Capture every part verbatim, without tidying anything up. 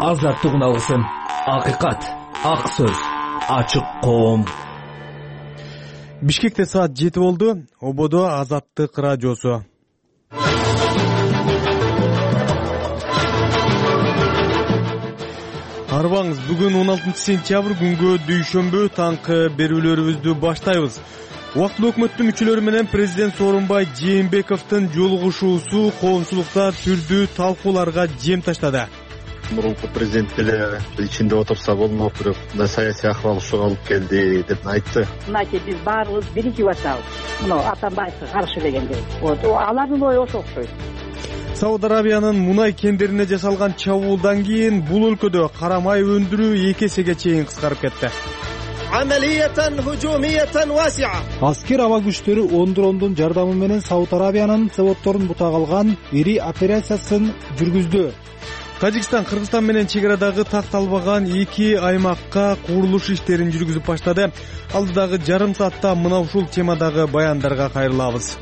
Азаттык алгысым, акыйкат, ак сөз, ачык коом. Бишкекте саат жети болду. Ободо Азаттык радиосу. Арбаңыз, бүгүн он алтынчы сентябрь күнгө дүйшөмбү таңкы берүүлөрүбүздү баштайбыз. Убактылуу өкмөттүн мүчөлөрү менен президент Сооронбай Жээнбековдун жолугушуусу коомчулукта түрдүү талкууларга жем таштады. Мурунку президент деле ичинде отурса болмок, бирок мындай саясий ахвал ушуга алып келди деп айтты. Мынакей биз баарыбыз биригип атабыз. Мына Атамбаевге каршы дегенде. Вот алардын ою ошо окшойт. Сауд Арабиянын мунай кендерине жасалган чабуулдан кийин бул өлкөдө кара май өндүрүү эки эсеге чейин кыскарып кетти. Аскер аба күчтөрү он дрондун жардамы менен Сауд Арабиянын заводдорун бутап алган ири операциясын жүргүздү. Тажикстан Кыргызстан менен чек арадагы такталбаган эки аймакка курулуш иштерин жүргүзүп баштады. Алдыдагы жарым саатта мына ушул темадагы баяндарга кайрылабыз.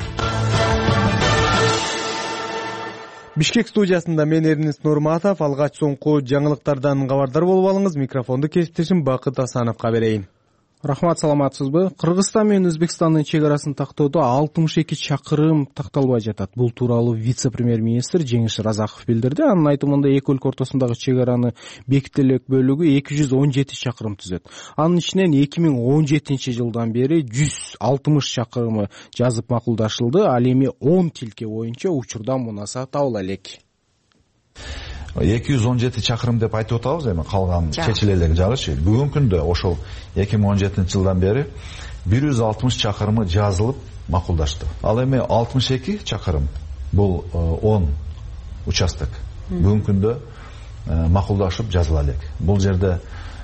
Бишкек студиясында мен Эрнест Нурматов. Алгач соңку жаңылыктардан кабардар болуп алыңыз. Микрофонду кесиптешим Бакыт Асановго берейин. Рахмат, саламатсызбы? Кыргызстан менен Өзбекстандын чек арасын тактоодо алтымыш эки чакырым такталбай жатат. Бул тууралуу вице-премьер-министр Жеңиш Разаков билдирди. Анын айтымында эки өлкө ортосундагы чек араны бекитилек бөлүгү эки жүз он жети чакырым түзөт. Анын ичинен эки миң он жетинчи жылдан бери жүз алтымыш чакырымы жазып макулдашылды. Ал эми он тилке боюнча учурдан мунаса табыла элек. эки жүз он жети чакырым деп айтып атабыз, эми калган чечиле элек жагычы. Бүгүнкү күндө ошол эки миң он жетинчи жылдан бери бир жүз алтымыш чакырымы жазылып макулдашты. Ал эми алтымыш эки чакырым бул он участок бүгүнкү күндө макулдашып жазыла элек. Бул жерде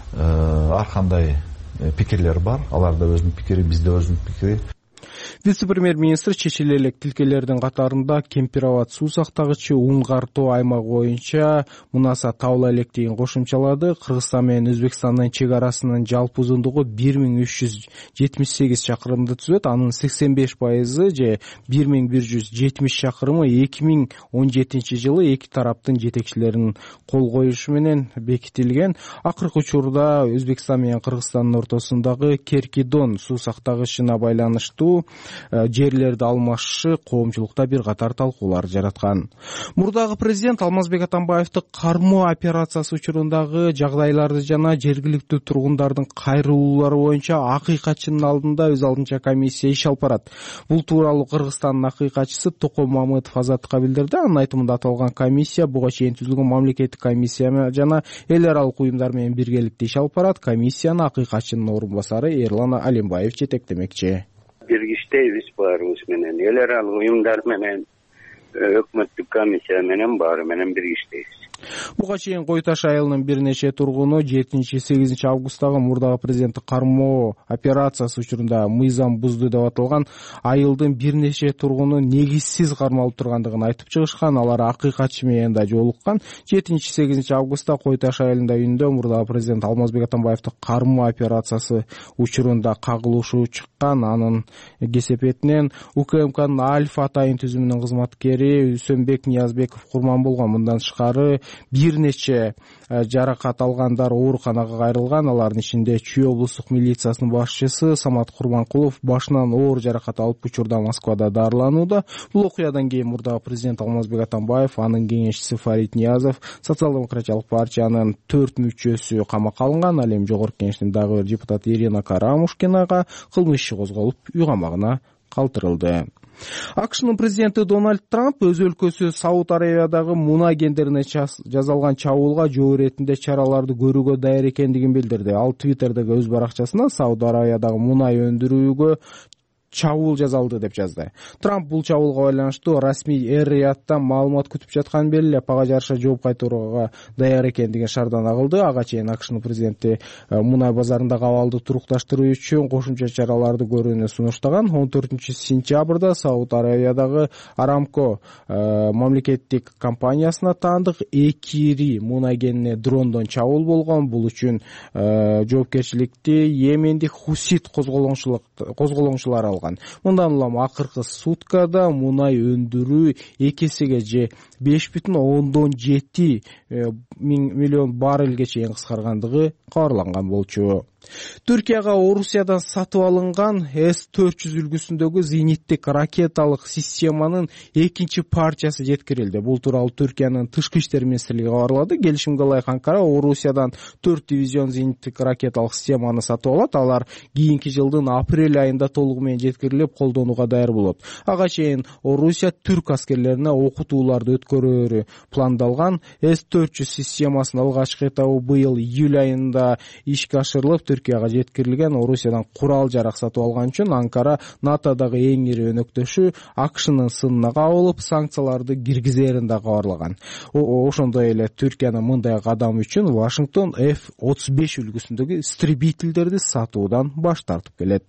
ар кандай пикирлер бар, аларда өзүнүн пикири, бизде өзүнүн пикири. Вице-премьер-министр чечиле элек тилкелердин катарында Кемпироват суу сактагычы Унгартоо аймагы боюнча мунаса табыла элек деген кошумчалады. Кыргызстан менен Өзбекстандын чек арасынын жалпы узундугу бир миң үч жүз жетимиш сегиз чакырымды түзөт. Анын сексен беш пайызы же бир миң бир жүз жетимиш чакырымы эки миң он жетинчи жылы эки тараптын жетекчилеринин кол коюшу менен бекитилген. Акыркы учурда Өзбекстан менен Кыргызстандын ортосундагы Керки-Дон суу сактагычына байланыштуу жерлерди алмашышы коомчулукта бир катар талкуулар жараткан. Мурдагы президент Алмазбек Атамбаевди кармоо операциясы учурундагы жагдайларды жана жергиликтүү тургундардын кайрылуулары боюнча акыйкатчынын алдында өз алдынча комиссия иш алып барат. Бул тууралуу Кыргызстандын акыйкатчысы Током Мамытов Азаттыкка билдирди. Анын айтымында аталган комиссия буга чейин түзүлгөн мамлекеттик комиссия жана эл аралык уюмдар менен биргеликте иш алып барат. Комиссияны акыйкатчынын орун басары Эрлан Алимбаев жетектемекчи. Биргиштейбиз баарыбыз менен, эл аралык уюмдар менен, өкмөттүк комиссия менен баары менен биргиштейбиз. Буга чейин Кой Таш айылынын бир нече тургуну жетинчи сегизинчи августтагы мурдагы президенттик кармоо операциясы учурунда мыйзам бузду деп аталган айылдын бир нече тургуну негизсиз кармалып тургандыгын айтып чыгышкан. Алар акыйкатчы менен да жолуккан. жетинчи сегизинчи августта Кой Таш айылында үйүндө мурдагы президент Алмазбек Атамбаевдин кармоо операциясы учурунда кагылышуу чыккан. Анын кесепетинен УКМКнын Альфа атайын түзүмүнүн кызматкери Үсөнбек Ниязбеков курман болгон. Мындан тышкары бир нече жаракат алгандар ооруканага кайрылган. Алардын ичинде Чүй облустук милициясынын башчысы Самат Курманкулов башынан оор жаракат алып учурда Москвада дарыланууда. Бул окуядан кийин мурдагы президент Алмазбек Атамбаев, анын кеңешчиси Фарид Ниязов, социал-демократиялык партиянын төрт мүчөсү камакка алынган. Ал эми жогорку кеңештин дагы бир депутаты Ирина Карамушкинага кылмыш иши козголуп, үй камагына калтырылды. АКШнын президенти Дональд Трамп өз өлкөсү Сауд Арабиядагы мунай кендерине жасалган чабуулга жоо иретинде чараларды көрүүгө даяр экендигин билдирди. Ал Твиттердеги өз баракчасына Сауд Арабиядагы мунай өндүрүүгө чабуул жасалды деп жазды. Трамп бул чабуулга байланыштуу расмий Эр-Рияттан маалымат күтүп жатканын белгилеп, ага жараша жооп кайтарууга даяр экендигин шаардан кылды. Ага чейин АКШнын президенти мунай базарындагы абалды турукташтыруу үчүн кошумча чараларды көрүүнү сунуштаган. он төртүнчү сентябрда Сауд Арабиядагы Арамко мамлекеттик компаниясына таандык эки ири мунай кенине дрондон чабуул болгон. Бул үчүн жоопкерчиликти Йемендик Хусит козголоңчулары алган. Мындан улам акыркы суткада мунай өндүрүү эки эсеге же беш бүтүн ондон жети миллион баррелге чейин кыскаргандыгы кабарланган болчу. Түркияга Орусиядан сатып алынган эс төрт жүз үлгүсүндөгү зениттик ракеталык системанын экинчи партиясы жеткирилди. Бул тууралуу Түркиянын тышкы иштер министрлиги кабарлады. Келишимге ылайык Анкара Орусиядан төрт дивизион зениттик ракеталык системаны сатып алат. Алар кийинки жылдын апрель айында толугу менен жеткирилип, колдонууга даяр болот. Ага чейин Орусия түрк аскерлерине окутууларды өткөрүүрү пландалган. эс төрт жүз системасынын алгачкы этабы быйыл июль айында ишке ашырылып, Түркияга жеткирилген. Орусиядан курал жарак сатып алган үчүн Анкара НАТОдогу эң ири өнөктөшү АКШнын сынына кабылып, санкцияларды киргизерин да кабарлаган. Ошондой эле Түркиянын мындай кадамы үчүн Вашингтон эф отуз беш үлгүсүндөгү истребительдерди сатуудан баш тартып келет.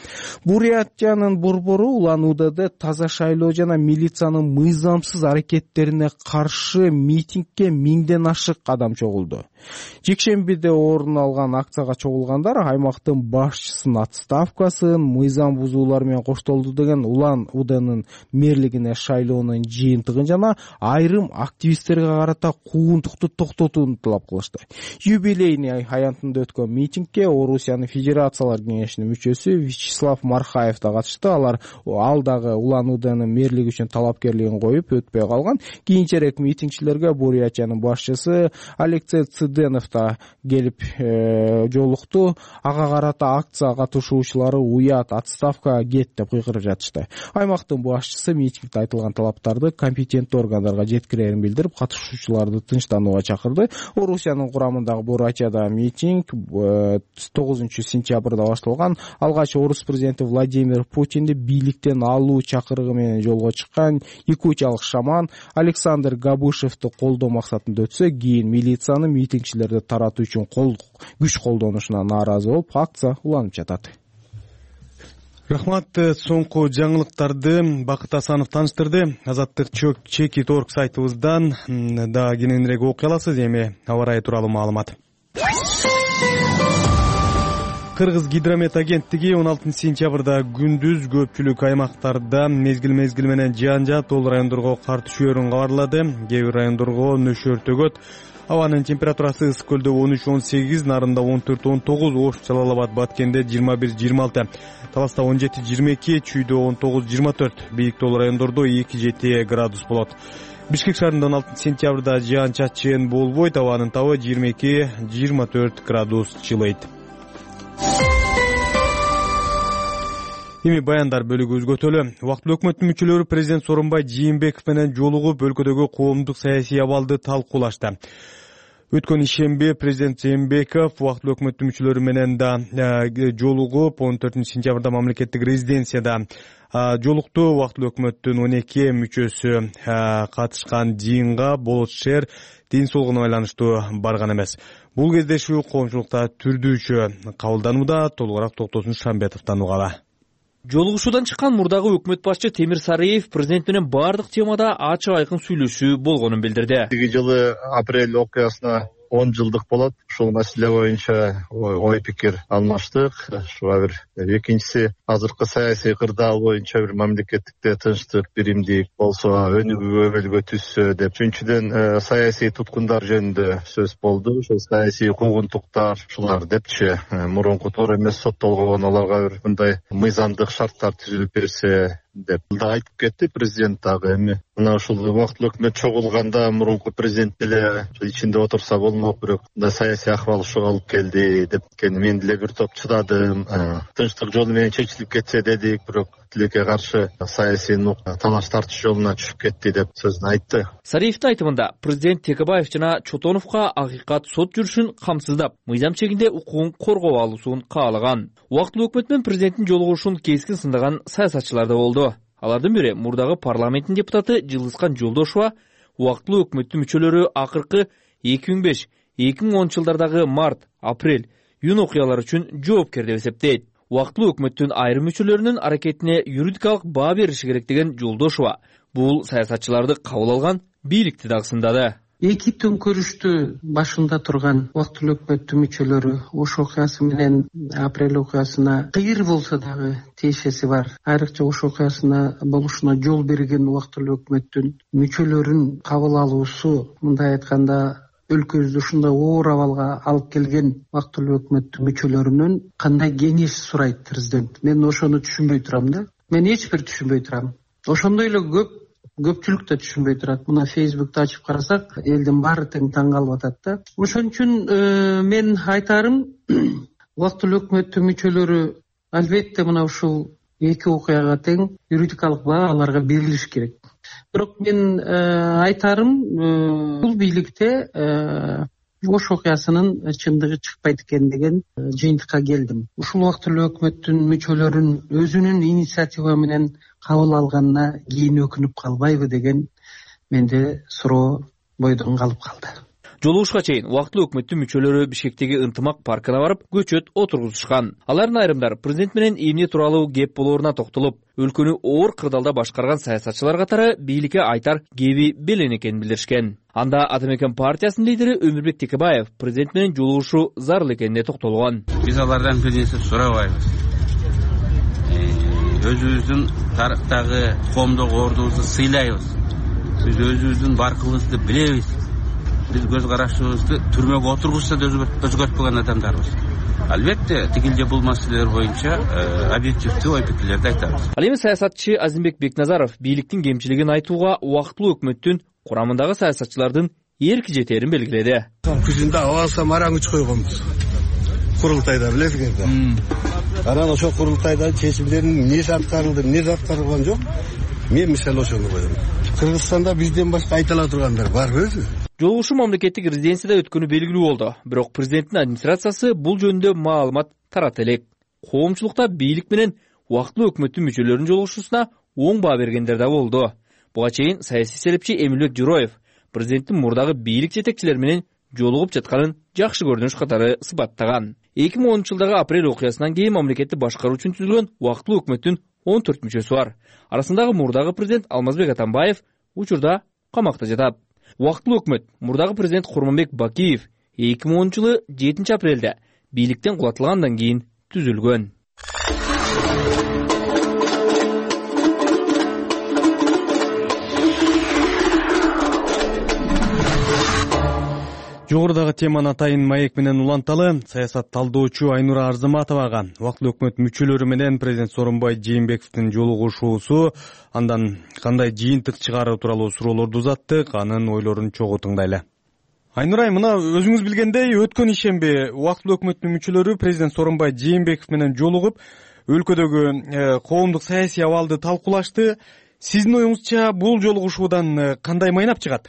Бурятиянын борбору Улан-Удада таза шайлоо жана милициянын мыйзамсыз аракеттерине каршы митингге миңден ашык адам чогулду. Жекшембиде орун алган акцияга чогулгандар аймактын башчысынын отставкасын, мыйзам бузуулар менен коштолду деген Улан-Уданын мэрлигине шайлоонун жыйынтыгын жана айрым активисттерге карата куугунтукту токтотууну талап кылышты. Юбилейный аянтында өткөн митингге Орусиянын Федерациялар кеңешинин мүчөсү Вячеслав Мархаев да катышты. Алар ал дагы Улан-Уданын мэрлиги үчүн талапкерлигин коюп өтпөй калган. Кийинчерээк митингчилерге Бурятиянын башчысы Алексей Цыденов да келип э, жолукту. Ага карата акция катышуучулары уят, отставка кет деп кыйкырып жатышты. Аймактын башчысы митингде айтылган талаптарды компетенттүү органдарга жеткирерин билдирип, катышуучуларды тынчтанууга чакырды. Орусиянын курамындагы Бурятияда митинг тогузунчу сентябрда башталган. Алгач Орус президенти Владимир Путинди бийликтен алуу чакырыгы менен жолго чыккан якутиялык шаман Александр Габышевди колдоо максатында өтсө, кийин милициянын митингчилерди таратуу үчүн кол күч колдонушуна нааразы болуп, акция уланып жатат. Рахмат. Соңку жаңылыктарды Бакыт Асанов таныштырды. Азаттык чекит точка орг сайтыбыздан да кененирээк окуй аласыз. Эми аба ырайы тууралуу маалымат. Кыргыз гидромет агенттиги он алтынчы сентябрда күндүз көпчүлүк аймактарда мезгил-мезгил менен жаан жаап, ол райондорго кар түшөөрүн кабарлады. Кээ бир райондорго нөшөр төгөт. Абанын температурасы ысык көлдө он үч он сегиз, Нарында он төрт он тогуз, Ош, Жалал Абад, Баткенде жыйырма бир жыйырма алты, Таласта он жети жыйырма эки, Чүйдө он тогуз жыйырма төрт, бийик тоол райондордо эки жети градус болот. Бишкек шаарында он алтынчы сентябрда жаан чачын болбойт, абанын табы жыйырма эки жыйырма төрт градус жылыйт. Эми баяндар бөлүгү өзгөтөлү. Убактылуу өкмөттүн мүчөлөрү президент Сооронбай Жээнбеков менен жолугуп, өлкөдөгү коомдук саясий абалды талкуулашты. Өткөн ишемби президент Жээнбеков убактылуу өкмөттүн мүчөлөрү менен да жолугуп, он төртүнчү сентябрда мамлекеттик резиденцияда жолукту. Убактылуу өкмөттүн он эки мүчөсү катышкан жыйынга болот шаар ден соолугуна байланыштуу барган эмес. Бул кездешүү коомчулукта түрдүүчө кабылданууда. Толугураак Токтосун Шамбетовдон угалы. Жолугушуудан чыккан мурдагы өкмөт башчы Темир Сариев президент менен бардык темада ачык айкын сүйлөшүү болгонун билдирди. Эки жылы апрель окуясына он жылдык болот. Ушул маселе боюнча ой пикир алмаштык. Шуга бир экинчиси азыркы саясий кырдаал боюнча бир мамлекеттикте тынчтык, биримдик болсо, өнүгүү өбөлгө түшсө деп. Үчүнчүдөн саясий туткундар жөнүндө сөз болду. Ошол саясий куугунтуктар ушулар депчи мурунку туура эмес соттолгон, аларга бир мындай мыйзамдык шарттар түзүлүп берсе деп да айтып кетти президент дагы. Эми мына ушул убактылуу өкмөт чогулганда мурунку президент деле ичинде отурса болмок, бирок мындай саясий акыбал ушуга алып келди деп. Мен деле бир топ чыдадым, тынчтык жолу менен чечилип кетсе дедик, бирок тилекке каршы саясий талаш тартыш жолуна түшүп кетти деп сөзүн айтты. Сариевдин айтымында президент Текебаев жана Чотоновго акыйкат сот жүрүшүн камсыздап, мыйзам чегинде укугун коргоо алуусун каалаган. Убактылуу өкмөт менен президенттин жолугушун кескин сындаган саясатчылар да болду. Алардын бири мурдагы парламенттин депутаты Жылдызкан Жолдошова убактылуу өкмөттүн мүчөлөрү акыркы эки миң беш эки миң онунчу жылдардагы март, апрель, июнь окуялары үчүн жоопкер деп эсептейт. Убактылуу өкмөттүн айрым мүчөлөрүнүн аракетине юридикалык баа бериши керек деген Жолдошова бул саясатчыларды кабыл алган бийликти дагы сындады. эки төңкөрүштү башында турган убактылуу өкмөттүн мүчөлөрү Ош окуясы менен апрель окуясына кыйыр болсо дагы тиешеси бар. Айрыкча Ош окуясына болушуна жол берген убактылуу өкмөттүн мүчөлөрүн кабыл алуусу, мындай айтканда өлкөбүздү ушундай оор абалга алып келген убактылуу өкмөттүн мүчөлөрүнөн кандай кеңеш сурайт президент? Мен ошону түшүнбөй турам да. Мен эч бир түшүнбөй турам. Ошондой эле көп көпчүлүк да түшүнбөй турат. Мына Фейсбукту ачып карасак, элдин баары тең таң калып атат да. Ошон үчүн мен айтарым, убактылуу өкмөттүн мүчөлөрү албетте мына ушул эки окуяга тең юридикалык баа аларга берилиш керек. Бирок мен айтарым, бул бийликте Ош окуясынын чындыгы чыкпайт экен деген жыйынтыкка келдим. Ушул убактылуу өкмөттүн мүчөлөрүн өзүнүн инициатива менен кабыл алганына кийин өкүнүп калбайбы деген менде суроо бойдон калып калды. Жолугушка чейин убактылуу өкмөттүн мүчөлөрү Бишкектеги ынтымак паркына барып, көчөт отургузушкан. Алардын айрымдары президент менен эмне тууралуу кеп болооруна токтолуп, өлкөнү оор кырдаалда башкарган саясатчылар катары бийликке айтар кеби белең экенин билдиришкен. Анда Ата Мекен партиясынын лидери Өмүрбек Текебаев президент менен жолугушуу зарыл экенине токтолгон. Биз алардан бир нерсе сурабайбыз. Өзүбүздүн тарыктагы коомдогу ордубузду сыйлайбыз. Биз өзүбүздүн баркыбызды билебиз. Биз көз карашыбызды түрмөгө отургузса да өзгөртпөгөн адамдарбыз. Албетте, тигил же бул маселелер боюнча объективдүү ой пикирлерди айтабыз. Ал эми саясатчы Азимбек Бекназаров бийликтин кемчилигин айтууга убактылуу өкмөттүн курамындагы саясатчылардын эрки жетерин белгиледи. Күзүндө абалса мараң үч койгонбуз. Курултайда билесиңер. Анан ошол курултайдын чечимдеринин эмнеси аткарылды, эмнеси аткарылган жок. Мен мисалы ошону коем. Кыргызстанда бизден башка айта ала тургандар барбы өзү? Жолугушуу мамлекеттик резиденцияда өткөнү белгилүү болду. Бирок президенттин администрациясы бул жөнүндө маалымат тарата элек. Коомчулукта бийлик менен убактылуу өкмөттүн мүчөлөрүнүн жолугушуусуна оң баа бергендер да болду. Буга чейин саясий серепчи Эмилбек Журоев президенттин мурдагы бийлик жетекчилери менен жолугуп жатканын жакшы көрүнүш катары сыпаттаган. эки миң онунчу жылдагы апрель окуясынан кийин мамлекетти башкаруу үчүн түзүлгөн убактылуу өкмөттүн он төрт мүчөсү бар. Арасындагы мурдагы президент Алмазбек Атамбаев учурда камакта жатат. Убактылуу өкмөт мурдагы президент Курманбек Бакиев эки миң онунчу жылы жетинчи апрелде бийликтен кулатылгандан кийин түзүлгөн. Жогорудагы теманы атайын маек менен уланталы. Саясат талдоочу Айнура Арзыматовага убактылуу өкмөт мүчөлөрү менен президент Сооронбай Жээнбековдун жолугушуусу, андан кандай жыйынтык чыгаруу тууралуу суроолорду узаттык, анын ойлорун чогуу тыңдайлы. Айнура, мына өзүңүз билгендей, өткөн ишемби убактылуу өкмөттүн мүчөлөрү президент Сооронбай Жээнбеков менен жолугуп, өлкөдөгү коомдук саясий абалды талкуулашты. Сиздин оюңузча бул жолугушуудан кандай майнап чыгат?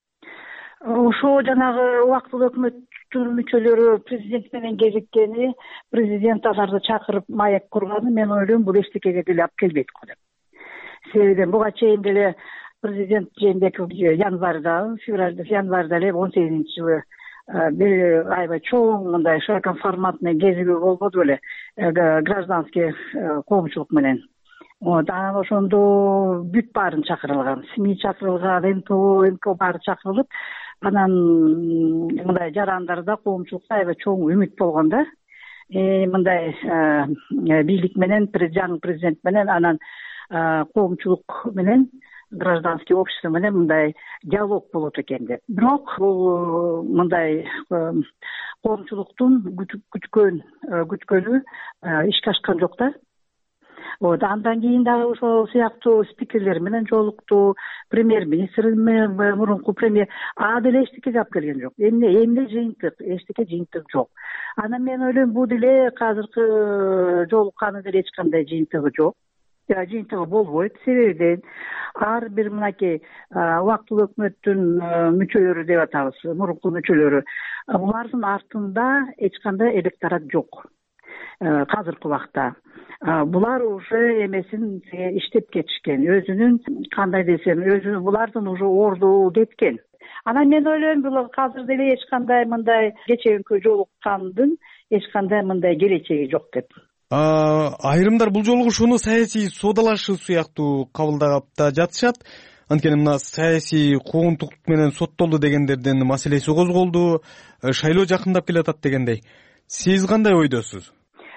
Ошо жанагы убактылуу өкмөттүн мүчөлөрү президент менен кезиккени, президент аларды чакырып маек курганы, мен ойлойм, бул эчтекеге деле алып келбейт го деп. Себеби буга чейин деле президент Жээнбеков январда, февралда, январда эле он сегизинчи жылы бир аябай чоң мындай широкоформатный кезиги болбоду беле, гражданский коомчулук менен. Анан ошондо бүт баарын чакырылган, СМИ чакырылган, эн тэ о, эн ка о баары чакырылып, анан мындай жарандарда коомчулукта аябай чоң үмүт болгон да. Мындай бийлик менен, жаңы президент менен, анан коомчулук менен, гражданский общество менен мындай диалог болот экен деп. Бирок бул мындай коомчулуктун күткөн күткөнү ишке ашкан жок да. Вот, андан кийин дагы ошол сыяктуу спикерлер менен жолукту, премьер-министр мурунку премьер, а деле эчтекеге алып келген жок. Эмне эмне жыйынтык, эчтеке жыйынтык жок. Анан мен ойлойм, бул деле азыркы жолукканы деле эч кандай жыйынтыгы жок. Жыйынтыгы болбойт, себеби ар бир мынакей убактылуу өкмөттүн мүчөлөрү деп атабыз, мурунку мүчөлөрү, булардын артында эч кандай электорат жок. Казыркы убакта булар уже эмесин иштеп кетишкен, өзүнүн кандай десем, өзү булардын уже орду кеткен. Анан мен ойлойм, бул азыр деле эч кандай мындай кечеги жолуккандын эч кандай мындай келечеги жок деп. Айрымдар бул жолугушууну саясий соодалашуу сыяктуу кабылдап да жатышат. Анткени мына саясий куугунтуктук менен соттолду дегендердин маселеси козголду, шайлоо жакындап келатат дегендей. Сиз кандай ойдосуз?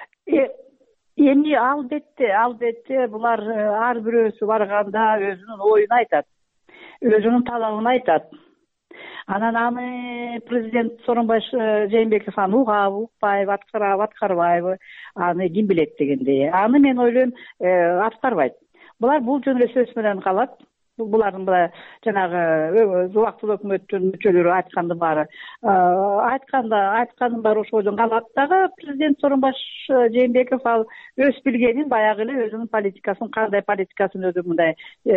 Эми албетте, албетте булар ар бирөөсү барганда өзүнүн оюн айтат, өзүнүн талабын айтат. Анан аны президент Сооронбай Жээнбеков аны угабы, укпайбы, аткарабы, аткарбайбы, аны ким билет дегендей. Аны мен ойлойм аткарбайт. Булар бул жөн эле сөз менен калат. Булардын мына жанагы убактылуу өкмөттүн мүчөлөрү айткандын баары айтканда айткандын баары ошодон калат дагы. Президент Сооронбай Жээнбеков ал өз билгенин баягы эле өзүнүн политикасын, кандай политикасын өзү мындай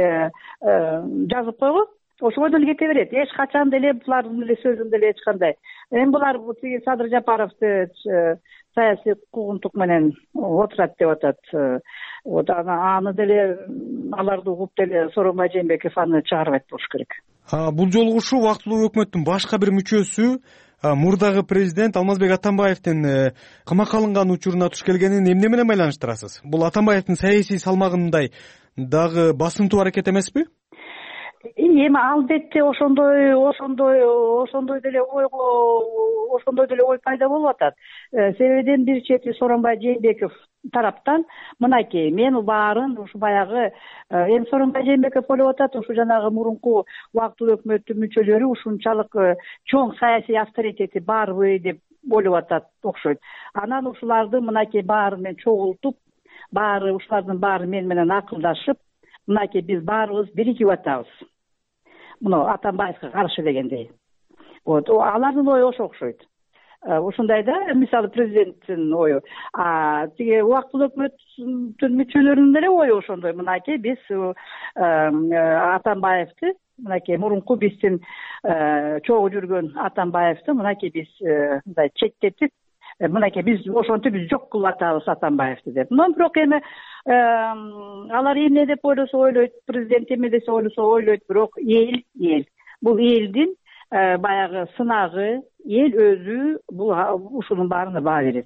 жазып койгон. Ошого деле кете берет. Эч качан деле булардын эле сөзүн деле эч кандай. Эми булар тиги Садыр Жапаровду саясий куугунтук менен отурат деп атат. Вот аны деле аларды угуп деле Сооронбай Жээнбеков аны чыгарбайт болуш керек. Бул жолугушуу убактылуу өкмөттүн башка бир мүчөсү мурдагы президент Алмазбек Атамбаевдин камакка алынган учуруна туш келгенин эмне менен байланыштырасыз? Бул Атамбаевдин саясий салмагындай дагы басымтуу аракет эмеспи? Эми албетте ошондой ошондой ошондой деле ойго ошондой деле ой пайда болуп атат. Себебиден бир чети Сооронбай Жээнбеков тараптан мынакей мен баарын ушу баягы эми Сооронбай Жээнбеков ойлоп атат, ушу жанагы мурунку убактылуу өкмөттүн мүчөлөрү ушунчалык чоң саясий авторитети барбы деп ойлоп атат окшойт. Анан ушуларды мынакей баарын мен чогултуп, баары ушулардын баары мен менен акылдашып, мынакей биз баарыбыз биригип атабыз. Муну Атамбаевга каршы дегендей. Вот алардын ою ошо окшойт. Ушундай да, мисалы президенттин ою, а тиги убактылуу өкмөттүн мүчөлөрүнүн деле ою ошондой. Мынакей биз Атамбаевди, мынакей мурунку биздин чогуу жүргөн Атамбаевди мынакей биз мындай четтетип, мынакей биз ошентип биз жок кылып атабыз Атамбаевди деп. Но бирок эми алар эмне деп ойлосо ойлойт, президент эмне десе ойлосо ойлойт, бирок эл эл. Бул элдин баягы сынагы, эл өзү бул ушунун баарына баа берет.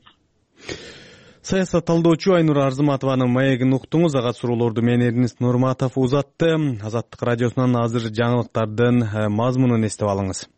Саясат талдоочу Айнура Арзыматованын маегин уктуңуз. Ага суроолорду мен Эрнист Нурматов узатты. Азаттык радиосунан азыр жаңылыктардын мазмунун эстеп алыңыз.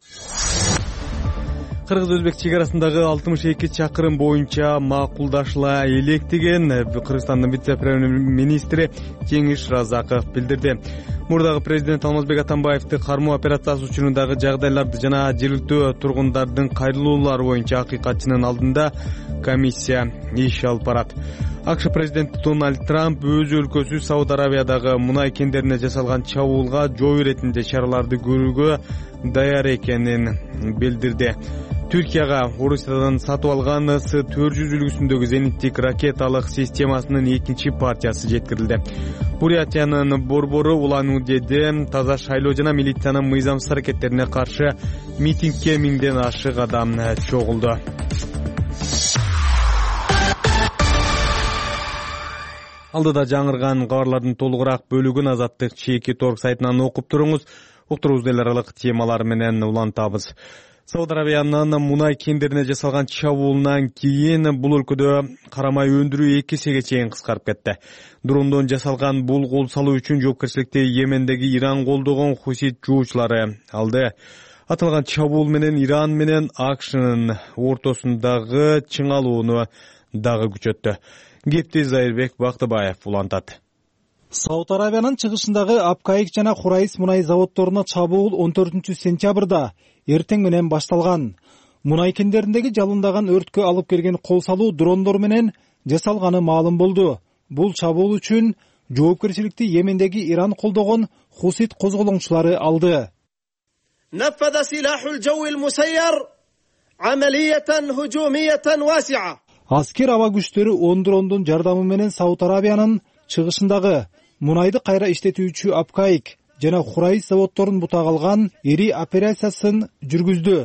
Кыргыз-Өзбек чек арасындагы алтымыш эки чакырым боюнча макулдашыла элек деген Кыргызстандын вице-премьер-министри Жеңиш Разаков билдирди. Мурдагы президент Алмазбек Атамбаевди кармоо операциясы учурундагы жагдайларды жана жергиликтүү тургундардын кайрылуулары боюнча акыйкатчынын алдында комиссия иш алып барат. АКШ президенти Дональд Трамп өз өлкөсү Сауд Аравиядагы мунай кендерине жасалган чабуулга жоо иретинде чараларды көрүүгө даяр экенин билдирди. Түркияга Орусиядан сатып алган С төрт жүз үлгүсүндөгү зениттик ракеталык системасынын экинчи партиясы жеткирилди. Бурятиянын борбору Улан-Удеде таза шайлоо жана милициянын мыйзамсыз аракеттерине каршы митингге миңден ашык адам чогулду. Алдыда жаңырган кабарлардын толугураак бөлүгүн Азаттык чеки торг сайтынан окуп туруңуз. Уктуруубуз эл аралык темалар менен улантабыз. Сауд Аравиянын мунай кендерине жасалган чабуулунан кийин бул өлкөдө карамай өндүрүү эки эсеге чейин кыскарып кетти. Дрондон жасалган бул кол салуу үчүн жоопкерчиликти Йемендеги Иран колдогон хусит жуучулары алды. Аталган чабуул менен Иран менен АКШнын ортосундагы чыңалууну дагы күчөттү. Кепти Зайырбек Бактыбаев улантат. Сауд Аравиянын чыгышындагы Апкайык жана Хурайс мунай заводдоруна чабуул он төртүнчү сентябрда эртең менен башталган. Мунай кендериндеги жалындаган өрткө алып келген кол салуу дрондор менен жасалганы маалым болду. Бул чабуул үчүн жоопкерчиликти Йемендеги Иран колдогон хусит козголоңчулары алды. نفذ سلاح الجو المسير عملية هجومية واسعة. Аскер аба күчтөрү он дрондун жардамы менен Сауд Аравиянын чыгышындагы мунайды кайра иштетүүчү Апкайык жана Хурайс заводдорун бутак алган ири операциясын жүргүздү.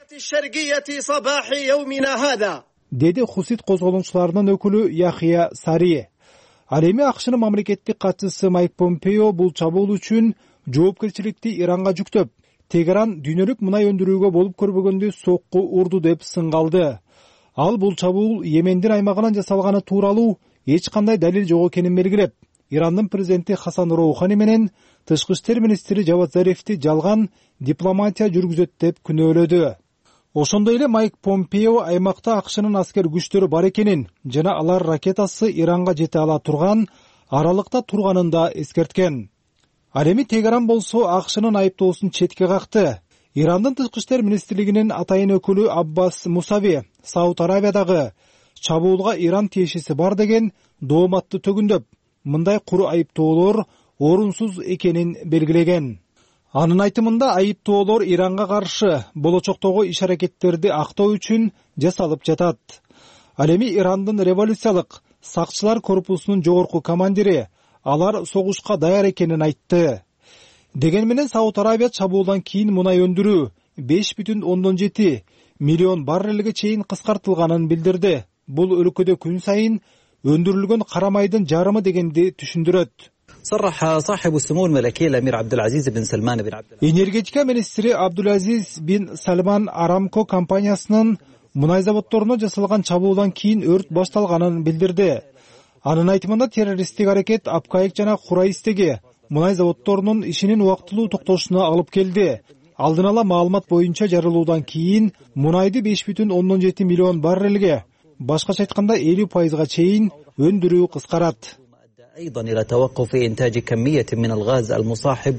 Деди хусит козголоңчуларынын өкүлү Яхия Сари. Ал эми АКШнын мамлекеттик катчысы Майк Помпео бул чабуул үчүн жоопкерчиликти Иранга жүктөп, Тегеран дүйнөлүк мунай өндүрүүгө болуп көрбөгөндү сокку урду деп сынгалды. Ал бул чабуул Йемендин аймагынан жасалганы тууралуу эч кандай далил жок экенин белгилеп, Ирандын президенти Хасан Роухани менен тышкы иштер министри Жавад Зарифти жалган дипломатия жүргүзөт деп күнөөлөдү. Ошондой эле Майк Помпео аймакта АКШнын аскер күчтөрү бар экенин жана алар ракетасы Иранга жете ала турган аралыкта турганын да эскерткен. Ал эми Тегеран болсо АКШнын айыптоосун четке какты. Ирандын тышкы иштер министрлигинин атайын өкүлү Аббас Мусави Сауд Аравиядагы чабуулга Иран тиешеси бар деген дооматты төгүндөп, мындай куру айыптоолор орунсуз экенин белгилеген. Анын айтымында айыптоолор Иранга каршы болочоктогу иш-аракеттерди актоо үчүн жасалып жатат. Ал эми Ирандын революциялык сакчылар корпусунун жогорку командири алар согушка даяр экенин айтты. Деген менен Сауд Аравия чабуулдан кийин мунай өндүрүү беш бүтүн ондон жети миллион баррелге чейин кыскартылганын билдирди. Бул өлкөдө күн сайын өндүрүлгөн кара майдын жарымы дегенди түшүндүрөт. صرح صاحب السمو الملكي الأمير عبد العزيز بن سلمان بن عبد Энергетика министри Абдулазиз бин Салман Арамко компаниясынын мунай заводдоруна жасалган чабуулдан кийин өрт башталганын билдирди. Анын айтымында террористтик аракет Апкайык жана Хурайстеги мунай заводдорунун ишинин убактылуу токтошуна алып келди. Алдын ала маалымат боюнча жарылуудан кийин мунайды беш бүтүн ондон жети миллион баррелге, башкача айтканда элүү пайызга чейин өндүрүү кыскарат. أيضا إلى توقف إنتاج كمية من الغاز المصاحب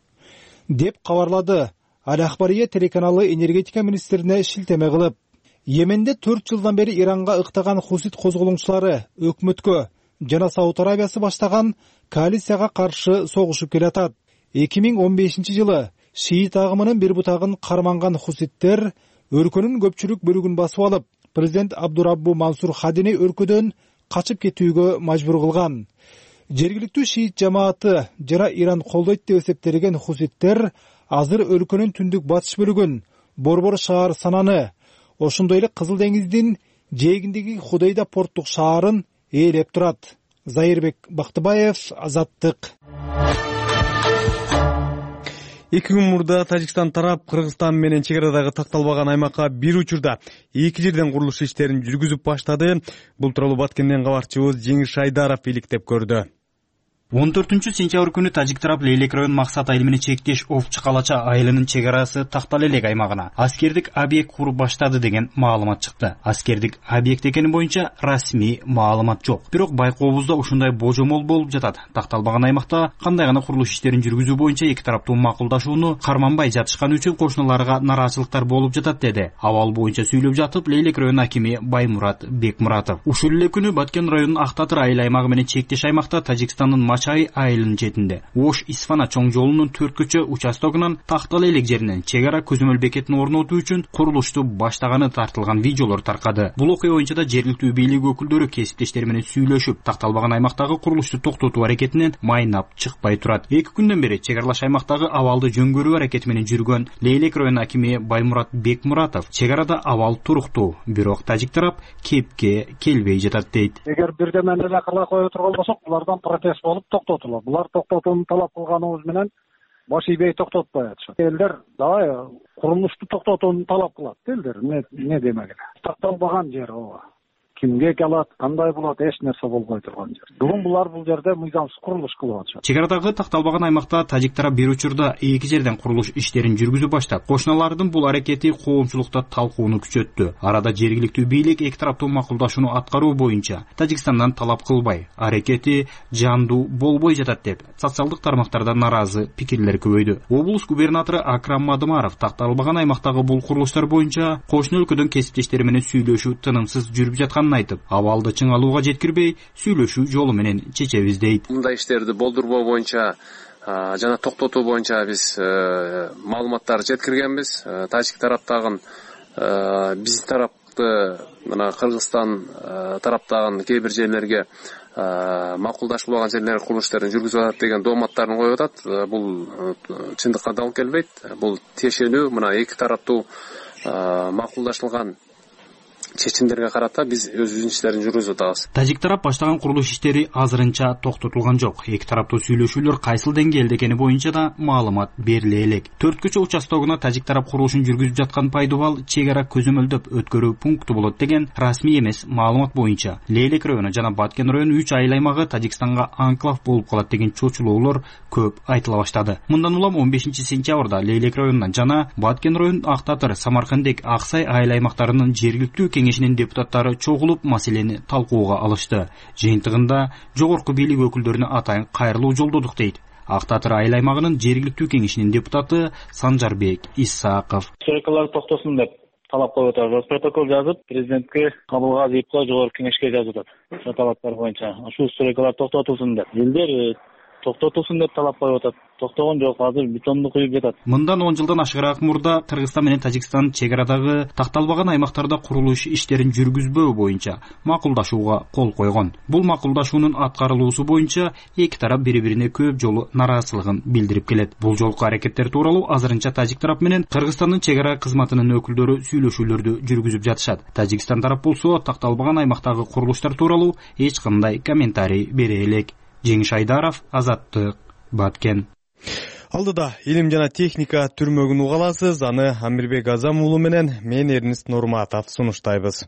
деп кабарлады Ал-Ахбария телеканалы энергетика министрине шилтеме кылып. Йеменде төрт жылдан бери Иранга ыктаган хусит козголоңчулары өкмөткө жана Сауд Аравиясы баштаган коалицияга каршы согушуп келатат. эки миң он бешинчи жылы шиит агымынын бир бутагын карманган хуситтер өлкөнүн көпчүлүк бөлүгүн басып алып, президент Абдураббу Мансур Хадини өлкөдөн качып кетүүгө мажбур кылган. Жергиликтүү шиит жамааты жана Иран колдойт деп эсептелген хуситтер азыр өлкөнүн түндүк батыш бөлүгүн, Борбор шаар сананы, ошондой эле Кызыл деңиздин жээгиндеги Худейда порттук шаарын ээлеп турат. Зайырбек Бактыбаев, Азаттык. Эки күн мурда Тажикстан тарап Кыргызстан менен чек арадагы такталбаган аймакка бир учурда эки жерден курулуш иштерин жүргүзүп баштады. Бул тууралуу Баткенден кабарчыбыз Жеңиш Шайдаров иликтеп көрдү. он төртүнчү сентябрь күнү Тажик тарап Лейлек район Максат айылы менен чектеш Овчу Калача айылынын чек арасы Тактал элек аймагына аскердик объект куруп баштады деген маалымат чыкты. Аскердик объект экени боюнча расмий маалымат жок. Бирок байкообузда ушундай божомол болуп жатат. Такталбаган аймакта кандай гана курулуш иштерин жүргүзүү боюнча эки тараптуу макулдашууну карманбай жатышканы үчүн кошуналарга нараазычылыктар болуп жатат деди. Абал боюнча сүйлөп жатып Лейлек район акими Баймурат Бекмуратов. Ушул эле күнү Баткен районунун Актатыр айыл аймагы менен чектеш аймакта Тажикстандын Чай айылынын четинде Ош Исфана чоң жолунун төрткүчө участогунан Тактал элек жеринен чек ара көзөмөл бекетин орнотуу үчүн курулушту баштаганы тартылган видеолор таркады. Бул окуя боюнча да жергиликтүү бийлик өкүлдөрү кесиптештери менен сүйлөшүп, такталбаган аймактагы курулушту токтотуу аракетинен майнап чыкпай турат. эки күндөн бери чек аралаш аймактагы абалды жөнгөрүү аракети менен жүргөн Лейлек район акими Баймурат Бекмуратов чек арада абал туруктуу, бирок тажик тарап кепке келбей жатат дейт. Эгер бирдемени эле кыла кое турган болсок, булардан протест болуп токтотулат. Булар токтотууну талап кылганыбыз менен баш ийбей токтотпой атышат. Элдер давай курулушту токтотууну талап кылат элдер. Не не демек эле. Такталбаган жер ооба. Кимге калат, кандай болот, эч нерсе болбой турган жер. Бүгүн булар бул жерде мыйзамсыз курулуш кылып атышат. Чек арадагы такталбаган аймакта тажик тарап бир учурда эки жерден курулуш иштерин жүргүзүп баштап, кошуналардын бул аракети коомчулукта талкууну күчөттү. Арада жергиликтүү бийлик эки тараптуу макулдашууну аткаруу боюнча Тажикстандан талап кылбай, аракети жандуу болбой жатат деп социалдык тармактарда наразы пикирлер көбөйдү. Облус губернатору Акрам Мадымаров такталбаган аймактагы бул курулуштар боюнча кошуна өлкөдөн кесиптештери менен сүйлөшүү тынымсыз жүрүп жатканын айтып, абалды чыңалууга жеткирбей, сүйлөшүү жолу менен чечебиз дейт. Мындай иштерди болдурбоо боюнча жана токтотуу боюнча биз маалыматтар жеткиргенбиз. Тажик тараптагы биздин тарапты мына Кыргызстан тараптагы кээ бир жерлерге макулдашылбаган жерлерге курулуш иштерин жүргүзүп атат деген дооматтарын коюп атат. Бул чындыкка дал келбейт. Бул тиешелүү мына эки тараптуу макулдашылган чечимдерге карата биз өзүбүздүн иштерин жүргүзүп атабыз. Тажик тарап баштаган курулуш иштери азырынча токтотулган жок. Эки тараптуу сүйлөшүүлөр кайсыл деңгээлде экени боюнча да маалымат бериле элек. Төрт көчө участогуна тажик тарап курулушун жүргүзүп жаткан пайдубал чек ара көзөмөлдөп өткөрүү пункту болот деген расмий эмес маалымат боюнча Лейлек району жана Баткен району үч айыл аймагы Тажикстанга анклав болуп калат деген чочулоолор көп айтыла баштады. Мындан улам он бешинчи сентябрда Лейлек районунан жана Баткен районунун Актатыр, Самаркандек, Аксай айыл аймактарынын жергиликтүү кеңешинин депутаттары чогулуп маселени талкууга алышты. Жыйынтыгында жогорку бийлик өкүлдөрүнө атайын кайрылуу жолдодук дейт Актатыр айыл аймагынын жергиликтүү кеңешинин депутаты Санжарбек Исааков. Стройкалар токтосун деп талап коюп атабыз. Протокол жазып, президентке, кабылга азыйыпка, жогорку кеңешке жазып атат. Ошол талаптар боюнча ушул стройкалар токтотулсун деп. Элдер токтотулсун деп талап коюп атат. Токтогон жок, азыр бетонду куюп жатат. Мындан он жылдан ашыгыраак мурда Кыргызстан менен Тажикстан чек арадагы такталбаган аймактарда курулуш иштерин жүргүзбөө боюнча макулдашууга кол койгон. Бул макулдашуунун аткарылуусу боюнча эки тарап бири-бирине көп жолу нараазычылыгын билдирип келет. Бул жолку аракеттер тууралуу азырынча Тажик тарап менен Кыргызстандын чек ара кызматынын өкүлдөрү сүйлөшүүлөрдү жүргүзүп жатышат. Тажикстан тарап болсо такталбаган аймактагы курулуштар тууралуу эч кандай комментарий бере элек. Жеңиш Айдаров, Азаттык, Баткен. Алдыда илим жана техника түрмөгүн угаласыз. Аны Амирбек Азам уулу менен мен Эрнест Нурматов сунуштайбыз.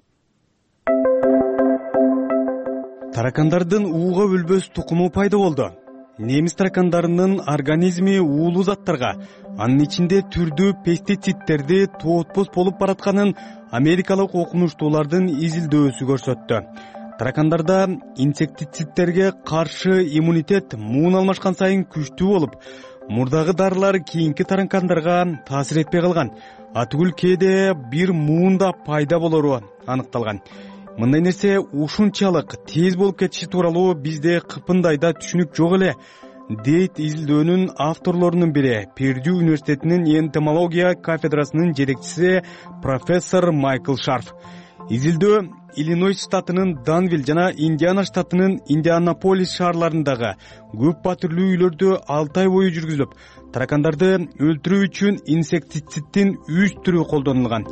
Таракандардын ууга өлбөс тукуму пайда болду. Немис таракандарынын организми уулуу заттарга, анын ичинде түрдүү пестицидтерди тоотпос болуп баратканын америкалык окумуштуулардын изилдөөсү көрсөттү. Таракандарда инсектицидтерге каршы иммунитет муун алмашкан сайын күчтүү болуп, мурдагы дарылар кийинки таракандарга таасир этпей калган. Атүгүл кээде бир муунда пайда болору аныкталган. Мындай нерсе ушунчалык тез болуп кетиши тууралуу бизде кыпындайда түшүнүк жок эле, дейт изилдөөнүн авторлорунун бири, Пердью университетинин энтомология кафедрасынын жетекчиси профессор Майкл Шарф. Изилдөө Иллинойс штатынын Данвилл жана Индиана штатынын Индианаполис шаарларындагы көп батирлүү үйлөрдө алты ай бою жүргүзүлүп, таракандарды өлтүрүү үчүн инсектициддин үч түрү колдонулган.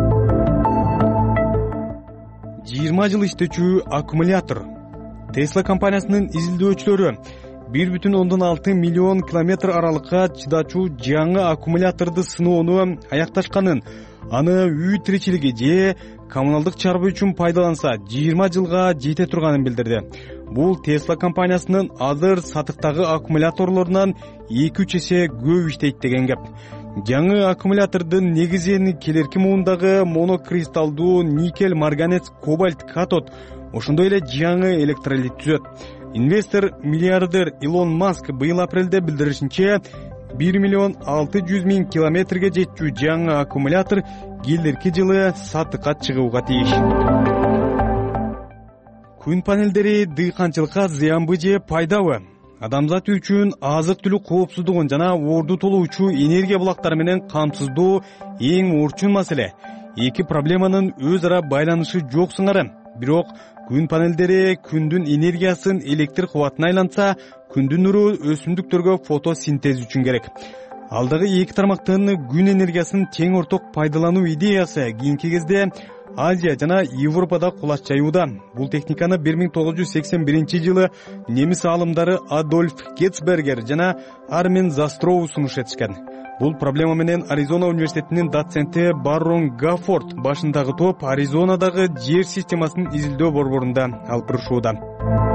жыйырма жыл иштечү аккумулятор. Tesla компаниясынын изилдөөчүлөрү бир бүтүн ондон алты миллион километр аралыкка чыдачуу жаңы аккумуляторду сыноону аякташканын, аны үй тиричилиги же коммуналдык чарбы үчүн пайдаланса жыйырма жылга жете турганын билдирди. Бул Tesla компаниясынын азыр сатыктагы аккумуляторлорунан эки үч эсе көп иштейт деген кеп. Жаңы аккумулятордун негизин келерки муундагы монокристалдуу никель, марганец, кобальт, катод, ошондой эле жаңы электролит түзөт. Инвестор миллиардер Илон Маск быйыл апрелде билдиришинче бир миллион алты жүз миң километрге жетчү жаңы аккумулятор келерки жылы сатыкка чыгууга тийиш. Күн панелдери дыйканчылыкка зыянбы же пайдабы? Адамзат үчүн азык-түлүк коопсуздугун жана орду толуучу энергия булактары менен камсыздоо эң орчун маселе. Эки проблеманын өз ара байланышы жок сыңары. Бирок күн панелдери күндүн энергиясын электр кубатына айланса, күндүн нуру өсүмдүктөргө фотосинтез үчүн керек. Алдагы эки тармактын күн энергиясын тең орток пайдалануу идеясы кийинки кезде Азия жана Европада кулач жаюуда. Бул техниканы бир миң тогуз жүз сексен биринчи жылы немис аалымдары Адольф Гетцбергер жана Армен Застроу сунуш этишкен. Бул проблема менен Аризона университетинин доценти Баррон Гаффорд башындагы топ Аризонадагы жер системасын изилдөө борборунда алып барышууда.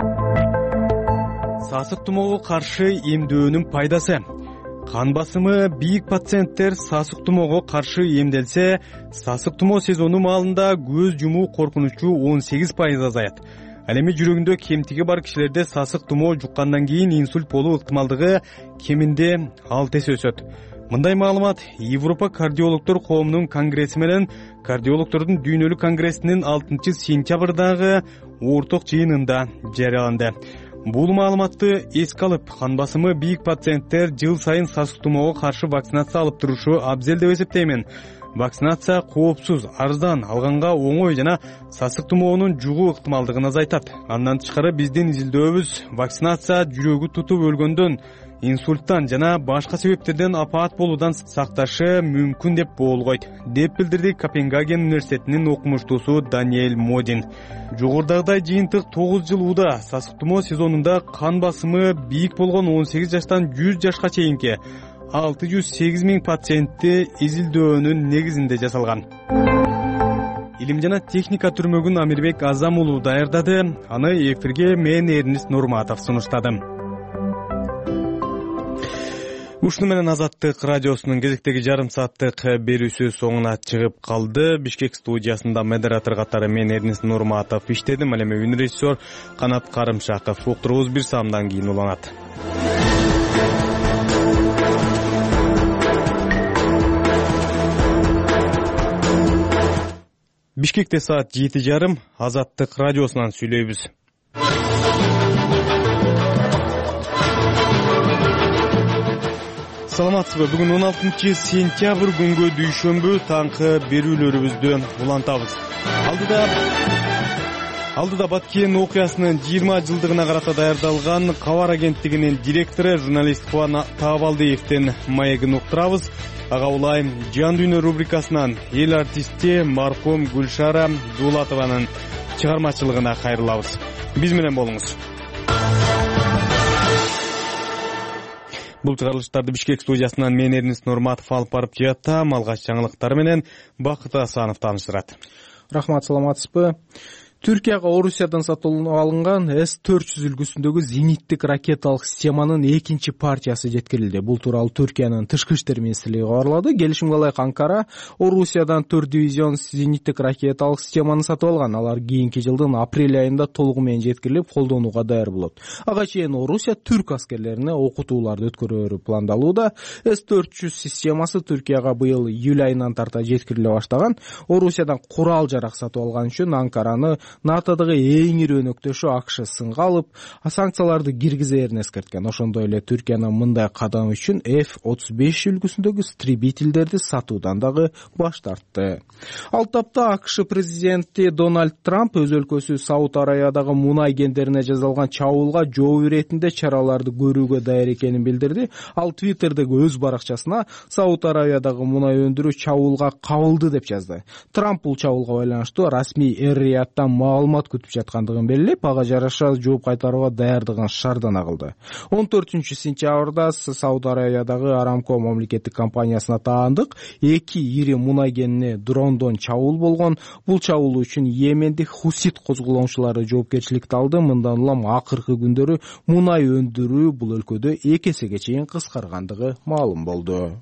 Сасык тумоого каршы эмдөөнүн пайдасы. Кан басымы бийик пациенттер сасык тумоого каршы эмделсе, сасык тумоо сезону маалында көз жумуу коркунучу он сегиз пайыз азаят. Ал эми жүрөгүндө кемтиги бар кишилерде сасык тумоо жуккандан кийин инсульт болуу ыктымалдыгы кеминде алты эсе өсөт. Мындай маалымат Европа кардиологдор коомунун конгресси менен кардиологдордун дүйнөлүк конгрессинин алтынчы сентябрдагы орток жыйынында жарыяланды. Бул маалыматты эске алып, кан басымы бийик пациенттер жыл сайын сасык тумоого каршы вакцинация алып турушу абзел деп эсептеймин. Вакцинация коопсуз, арзан, алганга оңой жана сасык тумоонун жугуу ыктымалдыгын азайтат. Андан тышкары биздин изилдөөбүз вакцинация жүрөгү тутуп өлгөндөн инсульттан жана башка себептерден апаат болуудан сакташы мүмкүн деп болгойт, деп билдирди Копенгаген университетинин окумуштуусу Даниэль Модин. Жогорудагыдай жыйынтык тогуз жыл ууда сасык тумоо сезонунда кан басымы бийик болгон он сегиз жаштан жүз жашка чейинки алты жүз сегиз миң пациентти изилдөөнүн негизинде жасалган. Илим жана техника түрмөгүн Амирбек Азам уулу даярдады. Аны эфирге мен Эрнис Нурматов сунуштадым. Ушуну менен Азаттык радиосунун кезектеги жарым сааттык берүүсү соңуна чыгып калды. Бишкек студиясында модератор катары мен Эрнис Нурматов иштедим. Ал эми үн режиссер Канат Карымшаков. Уктуруубуз бир саамдан кийин уланат. Бишкекте саат жети жарым. Азаттык радиосунан сүйлөйбүз. Саламатсызбы? Бүгүн он алтынчы сентябрь күнгө дүйшөмбү таңкы берүүлөрүбүздү улантабыз. Алдыда Алдыда Баткен окуясынын жыйырма жылдыгына карата даярдалган Кабар агенттигинин директору журналист Кубан Таабалдиевдин маегин уктурабыз. Ага улайым Жан дүйнө рубрикасынан эл артисти маркум Гүлшара Дулатованын чыгармачылыгына кайрылабыз. Биз менен болуңуз. Бул чыгарылыштарды Бишкек студиясынан мен Эрнис Нурматов алып барып жатам. Алгач жаңылыктар менен Бакыт Асанов тааныштырат. Рахмат, саламатсызбы? Түркияга Орусиядан сатып алынган эс төрт жүз үлгүсүндөгү зениттик ракеталык системанын экинчи партиясы жеткирилди. Бул тууралуу Түркиянын тышкы иштер министрлиги кабарлады. Келишимге ылайык Анкара Орусиядан төрт дивизион зениттик ракеталык системаны сатып алган. Алар кийинки жылдын апрель айында толугу менен жеткирилип, колдонууга даяр болот. Ага чейин Орусия түрк аскерлерине окутууларды өткөрүүрү пландалууда. эс төрт жүз системасы Түркияга быйыл июль айынан тарта жеткириле баштаган. Орусиядан курал жарак сатып алган үчүн Анкараны НАТОдогу эң ири өнөктөшү АКШ сынга алып, санкцияларды киргизерин эскерткен. Ошондой эле Түркиянын мындай кадам үчүн эф отуз беш үлгүсүндөгү истребительдерди сатуудан дагы баш тартты. Ал тапта АКШ президенти Дональд Трамп өз өлкөсү Сауд Арабиядагы мунай кендерине жасалган чабуулга жооп иретинде чараларды көрүүгө даяр экенин билдирди. Ал Твиттердеги өз баракчасына Сауд Арабиядагы мунай өндүрүү чабуулга кабылды деп жазды. Трамп бул чабуулга байланыштуу расмий эр-рияттан маалымат күтүп жаткандыгын белгилеп, ага жараша жооп кайтарууга даярдыгын шардана кылды. он төртүнчү сентябрда Сауд Арабиядагы Арамко мамлекеттик компаниясына таандык эки ири мунай кенине дрондон чабуул болгон. Бул чабуул үчүн Йемендик Хусит козголоңчулары жоопкерчиликти алды. Мындан улам акыркы күндөрү мунай өндүрүү бул өлкөдө эки эсеге чейин кыскаргандыгы маалым болду.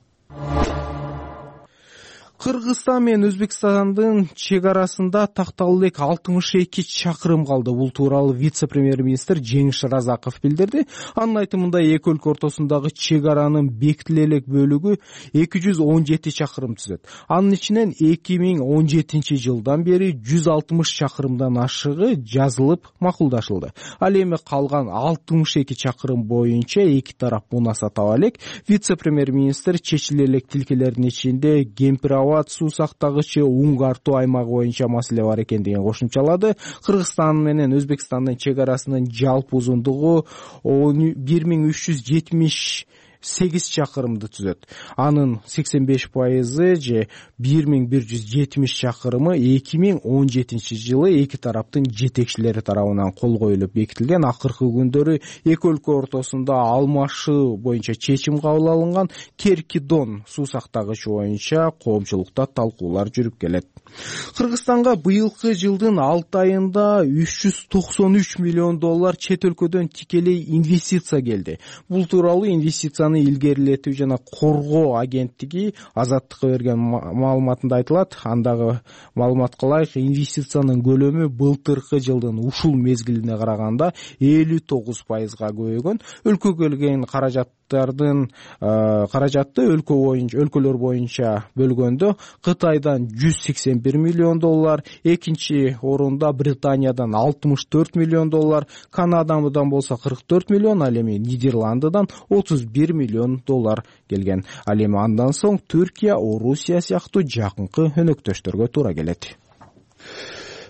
Кыргызстан менен Өзбекстандын чек арасында такталуу элек алтымыш эки чакырым калды. Бул тууралуу вице-премьер-министр Жеңиш Разаков билдирди. Анын айтымында эки өлкө ортосундагы чек аранын бекитиле элек бөлүгү эки жүз он жети чакырым түзөт. Анын ичинен эки миң он жетинчи жылдан бери жүз алтымыш чакырымдан ашыгы жазылып макулдашылды. Ал эми калган алтымыш эки чакырым боюнча эки тарап муна сатып элек. Вице-премьер-министр чечиле элек тилкелердин ичинде Кемпир суу сактагычы Уңгартуу аймагы боюнча маселе бар экендигин кошумчалады. Кыргызстан менен Өзбекстандын чек арасынын жалпы узундугу бир миң үч жүз жетимиш сегиз чакырымды түзөт. Анын сексен беш пайызы же бир миң бир жүз жетимиш чакырымы эки миң он жетинчи жылы эки тараптын жетекчилери тарабынан кол коюлуп бекитилген. Акыркы күндөрү эки өлкө ортосунда алмашуу боюнча чечим кабыл алынган. Керкидон суу сактагычы боюнча коомчулукта талкуулар жүрүп келет. Кыргызстанга быйылкы жылдын алты айында үч жүз токсон үч миллион доллар чет өлкөдөн тикелей инвестиция келди. Бул тууралуу инвестиция илгерилетүү жана коргоо агенттиги Азаттыкка берген маалыматында айтылат. Андагы маалыматка ылайык инвестициянын көлөмү былтыркы жылдын ушул мезгилине караганда элүү тогуз пайызга көбөйгөн. Өлкөгө келген каражаттардын каражатты өлкө боюнча өлкөлөр боюнча бөлгөндө Кытайдан жүз сексен бир миллион доллар, экинчи орунда Британиядан алтымыш төрт миллион доллар, Канададан болсо кырк төрт миллион, ал эми Нидерландыдан отуз бир миллион доллар келген. Ал эми андан соң Түркия, Орусия сыяктуу жакынкы өнөктөштөргө туура келет.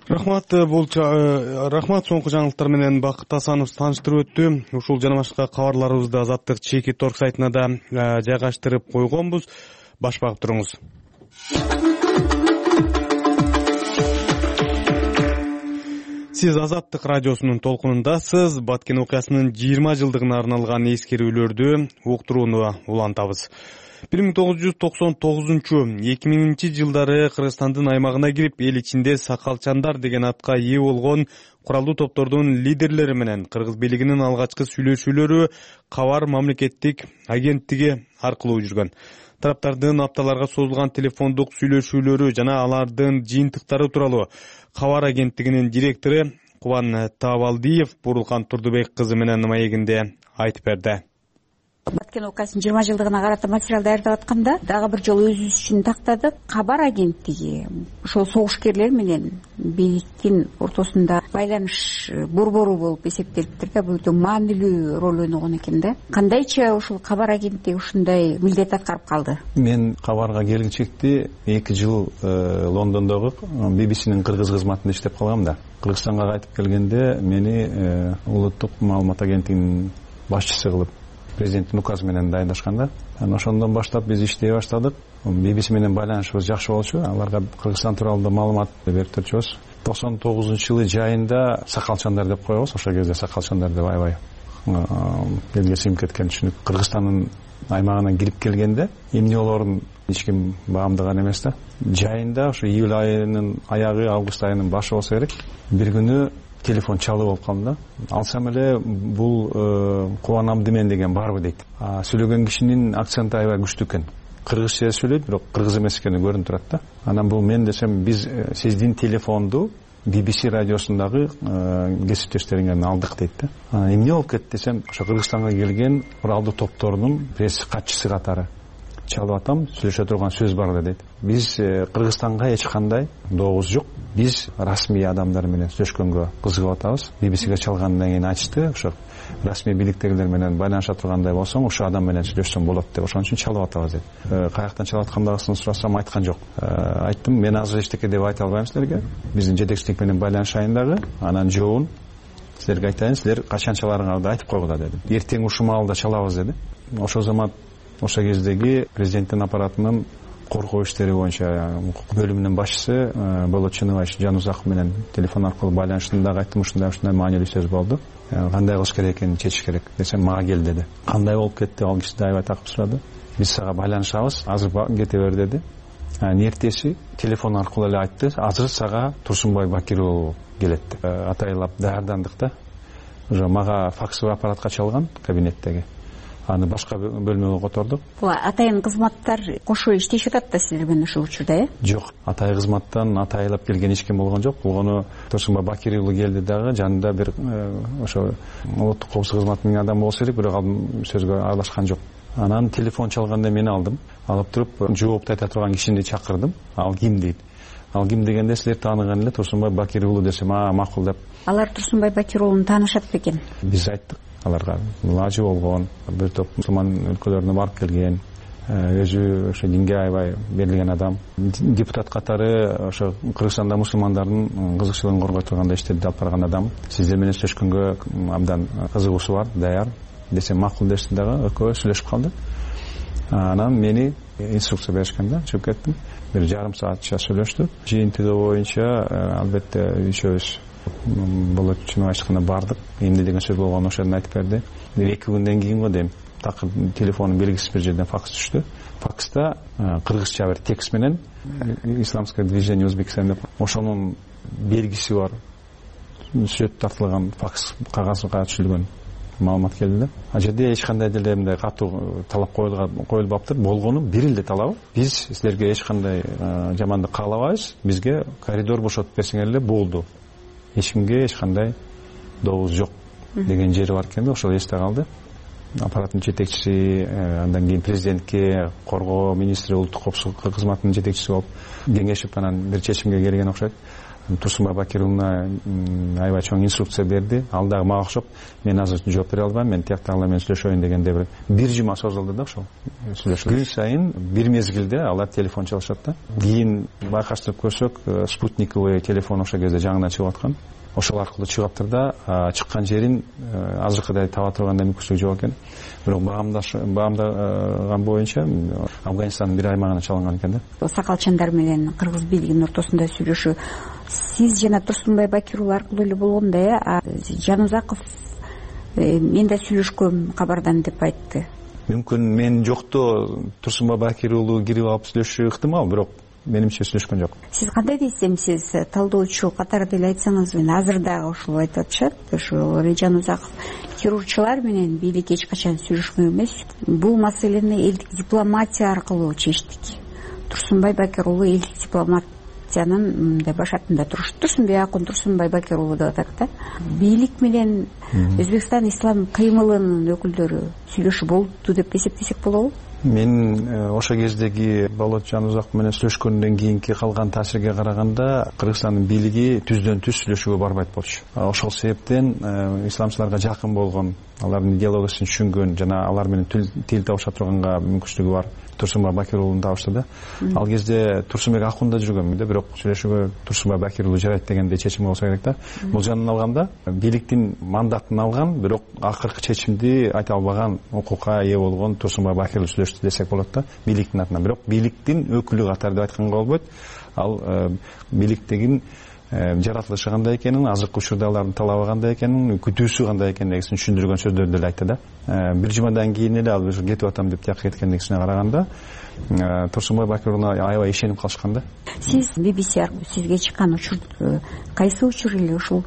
Рахмат бул рахмат соңку жаңылыктар менен Бакыт Асанов тааныштырып өттү. Ушул жана башка кабарларыбызды Азаттык чеки торг сайтына да жайгаштырып койгонбуз. Баш багып туруңуз. Сиз Азаттык радиосунун толкунундасыз. Баткен окуясынын жыйырма жылдыгына арналган эскерүүлөрдү уктурууну улантабыз. бир миң тогуз жүз токсон тогузунчу эки миңинчи жылдары Кыргызстандын аймагына кирип, эл ичинде сакалчандар деген атка ээ болгон куралдуу топтордун лидерлери менен кыргыз бийлигинин алгачкы сүйлөшүүлөрү Кабар мамлекеттик агенттиги аркылуу жүргөн. Тараптардын апталарга созулган телефондук сүйлөшүүлөрү жана алардын жыйынтыктары тууралуу Кабар агенттигинин директору Кубан Табалдиев Бурулкан Турдубек кызы менен маегинде айтып берди. Баткен окуясынын жыйырма жылдыгына карата материал даярдап атканда дагы бир жолу өзүбүз үчүн тактадык. Кабар агенттиги ошол согушкерлер менен бийликтин ортосунда байланыш борбору болуп эсептелиптир да. Бул өтө маанилүү роль ойногон экен да. Кандайча ушул Кабар агенттиги ушундай милдет аткарып калды? Мен Кабарга келгенчекти эки жыл Лондондогу би би синин кыргыз кызматында иштеп калгам да. Кыргызстанга кайтып келгенде мени улуттук маалымат агенттигинин башчысы кылып президенттин указы менен дайындашканда, ошондон баштап биз иштей баштадык. би би си менен байланышыбыз жакшы болчу. Аларга Кыргызстан тууралуу маалымат берип турчубуз. токсон тогузунчу жылы жайында сакалчандар деп коебуз. Ошол кезде сакалчандар деп аябай элге сиңип кеткен. Чүнүк Кыргызстандын аймагына кирип келгенде эмне болорун эч ким баамдаган эмес да. Жайында ошо июль айынын аягы, август айынын башы болсо керек. Бир күнү телефон чалып болуп калды да. Алсам эле бул Кубан Абдимен деген барбы дейт. Сүйлөгөн кишинин акценти аябай күчтүү экен. Кыргызча сүйлөйт, бирок кыргыз эмес экени көрүнүп турат да. Анан бул мен десем, биз сиздин телефонду би би си радиосундагы кесиптештериңен алдык дейт да. Эмне болуп кетти десем, ошо Кыргызстанга келген куралдуу топтордун пресс катчысы катары чалып атам, сүйлөшө турган сөз бар дейт. Биз Кыргызстанга эч кандай добуз жок. Биз расмий адамдар менен сүйлөшкөнгө кызыгып атабыз. би би сиге чалгандан кийин айтышты, ошо расмий бийликтегилер менен байланыша тургандай болсоң, ошо адам менен сүйлөшсөң болот деп, ошон үчүн чалып атабыз дейт. Каяктан чалып аткандыгын сурасам айткан жок. Айттым, мен азыр эчтеке деп айта албайм силерге. Биздин жетекчилик менен байланышайын дагы, анан жообун силерге айтайын, силер качан чаларыңарды айтып койгула дедим. Эртең ушул маалда чалабыз деди. Ошол замат ошо кездеги президенттин аппаратынын коргоо иштери боюнча бөлүмүнүн башчысы Болот Чыныбаев Жанузаков менен телефон аркылуу байланыштыда айттым, ушундай ушундай маанилүү сөз болду. Кандай кылыш керек экенин чечиш керек десем, мага кел деди. Кандай болуп кетти? Ал киши аябай такып сурады. Биз сага байланышабыз, азыр кете бер деди. Эртеси телефон аркылуу эле айтты, азыр сага Турсунбай Бакир уулу келет деп. Атайлап даярдандык да. Уже мага факсовый аппаратка чалган кабинеттеги. Аны башка бөлмөгө котордук. Бул атайын кызматтар кошо иштешип атат да силер менен ушул учурда, э? Жок, атай кызматтан атайлап келген эч ким болгон жок. Болгону Турсунбай Бакир уулу келди дагы, жанында бир ошо улуттук коопсуздук кызматынын адамы болсо керек, бирок ал сөзгө аралашкан жок. Анан телефон чалганда мени алдым. Алып туруп жоопту айта турган кишини чакырдым. Ал ким дейт? Ал ким дегенде, силер тааныган эле Турсунбай Бакир уулу десем, а макул деп. Алар Турсунбай Бакир уулун таанышат бекен? Биз айттык аларга, лажы болгон, бир топ мусулман өлкөлөрүнө барып келген, өзү ошо динге аябай берилген адам. Депутат катары ошо Кыргызстанда мусулмандардын кызыкчылыгын коргой турганда иштеп алып барган адам. Сиздер менен сүйлөшкөнгө абдан кызыгуусу бар, даяр десем, макул дешти дагы, экөө сүйлөшүп калдык. Анан мени инструкция беришкен да, чыгып кеттим. Бир жарым саатча сүйлөштүк. Жыйынтыгы боюнча албетте үчөөбүз Болот Чыныбаевчикына бардык. Эмне деген сөз болгонун ошондон айтып берди. эки күндөн кийин го дейм, такыр телефонун белгисиз бир жерден факс түштү. Факста кыргызча бир текст менен исламское движение Узбекистан деп ошонун белгиси бар сүрөт тартылган факс кагазга түшүлгөн маалымат келди да. А жерде эч кандай деле мындай катуу талап коюлбаптыр. Болгону бир эле талабы. Биз силерге эч кандай жамандык каалабайбыз. Бизге коридор бошотуп берсеңер эле болду. Эч кимге эч кандай добуз жок деген жери бар экен да, ошол эсте калды. Аппараттын жетекчиси, андан кийин президентке, коргоо министри, улуттук коопсуздук кызматынын жетекчиси болуп кеңешип анан бир чечимге келген окшойт. Турсунбай Бакир уулуна аябай чоң инструкция берди. Ал дагы мага окшоп, мен азыр жооп бере албайм, мен тияктагылар менен сүйлөшөйүн дегенде бир бир жума созулду да ошол сүйлөшүү. Күн сайын бир мезгилде алар телефон чалышат да. Кийин байкаштырып көрсөк, спутниковый телефон ошол кезде жаңыдан чыгып аткан. Ошол аркылуу чыгаптыр да, чыккан жерин азыркыдай таба тургандай мүмкүнчүлүк жок экен. Бирок баамдаган боюнча Афганистандын бир аймагына чалынган экен да. Сакалчандар менен кыргыз бийлигинин ортосунда сүйлөшүү сиз жана Турсунбай Бакир уулу аркылуу эле болгондой, а Жанузаков мен да сүйлөшкөм кабардан деп айтты. Мүмкүн мен жокто Турсунбай Бакир уулу кирип алып сүйлөшүшү ыктымал, бирок менимче сүйлөшкөн жок. Сиз кандай десем, сиз талдоочу катары деле айтсаңыз, мен азыр дагы ушул айтып атышат. Ошо Жанузаков террорчулар менен бийлик эч качан сүйлөшкөн эмес. Бул маселени элдик дипломатия аркылуу чечтик. Турсунбай Бакир уулу элдик дипломатиянын мындай башатында туруш. Турсунбек Акун Турсунбай Бакир уулу деп атат да. Бийлик менен Өзбекстан ислам кыймылынын өкүлдөрү сүйлөшүү болду деп эсептесек болобу? Мен ошо кездеги Болот Жанузаков менен сүйлөшкөндөн кийинки калган таасирге караганда Кыргызстандын бийлиги түздөн түз сүйлөшүүгө барбайт болчу. Ошол себептен исламчыларга жакын болгон, алардын идеологиясын түшүнгөн жана алар менен тил табыша турганга мүмкүнчүлүгү бар Турсунбай Бакир уулун табышты да. Ал кезде Турсунбек Акунда жүргөм да, бирок сүйлөшүүгө Турсунбай Бакир уулу жарайт дегенде чечим болсо керек да. Бул жанын алганда бийликтин мандатын алган, бирок акыркы чечимди айта албаган, укукка ээ болгон Турсунбай Бакир уулу сүйлөштү десек болот да, бийликтин атынан. Бирок бийликтин өкүлү катары деп айтканга болбойт. Ал бийликтегин жаратылышы кандай экенин, азыркы учурда алардын талабы кандай экенин, күтүүсү кандай экендигин түшүндүргөн сөздөрдү эле айтты да. Бир жумадан кийин эле ал кетип атам деп тияка кеткендигине караганда Турсунбай Бакир уулуна аябай ишенип калышкан да. Сиз би би си аркылуу сизге чыккан учур кайсы учур эле ушул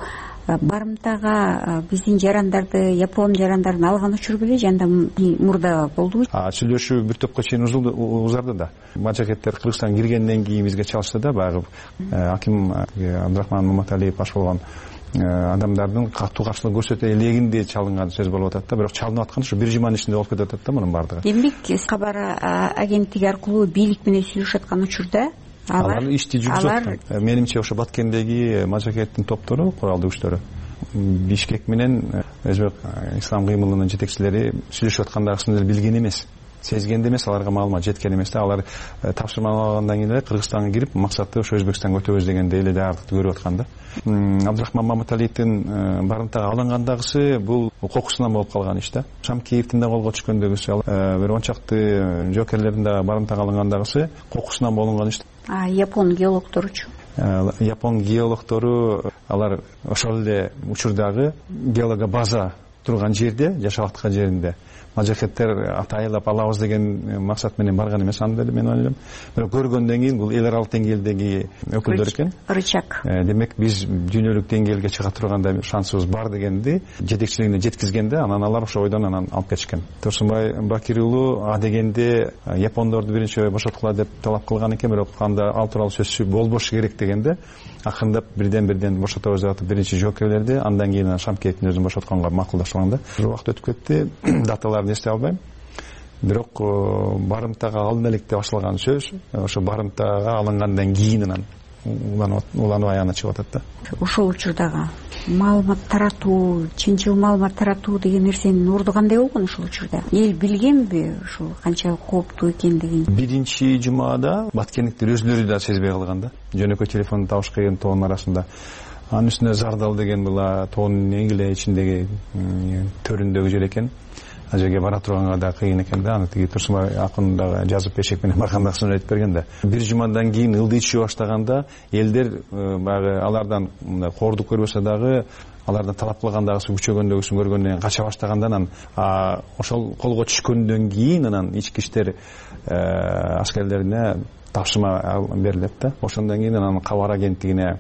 барымтага биздин жарандарды, япон жарандарын алган учур беле, жанда мурда болдубу? Сүйлөшүү бир топко чейин узарды да. Мажакеттер Кыргызстанга киргенден кийин бизге чалышты да, баягы аким Абдрахман Маматалиев баш болгон адамдардын катуу каршылык көрсөтө элегинде чалынган сөз болуп атат да, бирок чалынып аткан ушу бир жуманын ичинде болуп кетип атат да мунун баардыгы. Демек, кабар агенттиги аркылуу бийлик менен сүйлөшүп аткан учурда алар ишти жүргүзүп аткан. Менимче ошо Баткендеги мажакеттин топтору, куралдуу күчтөрү Бишкек менен Өзбек ислам кыймылынын жетекчилери сүйлөшүп аткандыгын эле билген эмес, сезгенде эмес, аларга маалымат жеткен эмес да. Алар тапшырманы алгандан кийин эле Кыргызстанга кирип, максаты ошо Өзбекстанга өтөбүз дегенде эле дагы көрүп аткан да. Абдрахман Маматалиевдин барымтага алынгандагысы бул кокусунан болуп калган иш да. Шамкеевдин да колго түшкөндөгүсү, бир он чакты жокерлердин да барымтага алынгандагысы кокусунан болгон иш. А япон геологторучу? Япон геологтору алар ошол эле учурдагы геолога база турган жерде, жашап аткан жеринде мажакеттер атайлап алабыз деген максат менен барган эмес, аны деле мен ойлойм. Бирок көргөндөн кийин бул эл аралык деңгээлдеги өкүлдөр экен. Рычаг. Демек биз дүйнөлүк деңгээлге чыга тургандай шансыбыз бар дегенди жетекчилигине жеткизгенде, анан алар ошо ойдон анан алып кетишкен. Турсунбай Бакир уулу а дегенде япондорду биринчи бошоткула деп талап кылган экен, бирок анда ал тууралуу сөз болбошу керек дегенде акырындап бирден бирден бошотобуз деп атып биринчи жокерлерди, андан кийин Шамкеевдин өзүн бошотконго макулдашылган да. Убакыт өтүп кетти, даталарды эстей албайм. Бирок барымтага алдын электе башталган сөз ошо барымтага алынгандан кийин анан уланып аягына чыгып атат да. Ошол учурдагы маалымат таратуу, чынчыл маалымат таратуу деген нерсенин орду кандай болгон ошол учурда? Эл билгенби ушул канчалык кооптуу экендигин? Биринчи жумада баткендиктер өзлөрү да сезбей калган да. Жөнөкөй телефонду табыш кыйын тоонун арасында. Анын үстүнө Зардал деген була тоонун эң эле ичиндеги төрүндөгү жер экен. Ал жерге бара турганга да кыйын экен да. Аны тиги Турсунбай Акун дагы жазып эшек менен баргандагысын айтып берген да. Бир жумадан кийин ылдый түшө баштаганда элдер баягы алардан мындай кордук көрбөсө дагы алардан талап кылгандагысы күчөгөндөгүсүн көргөндөн кийин кача баштагандан анан ошол колго түшкөндөн кийин анан ички иштер аскерлерине тапшырма берилет да. Ошондон кийин анан кабар агенттигине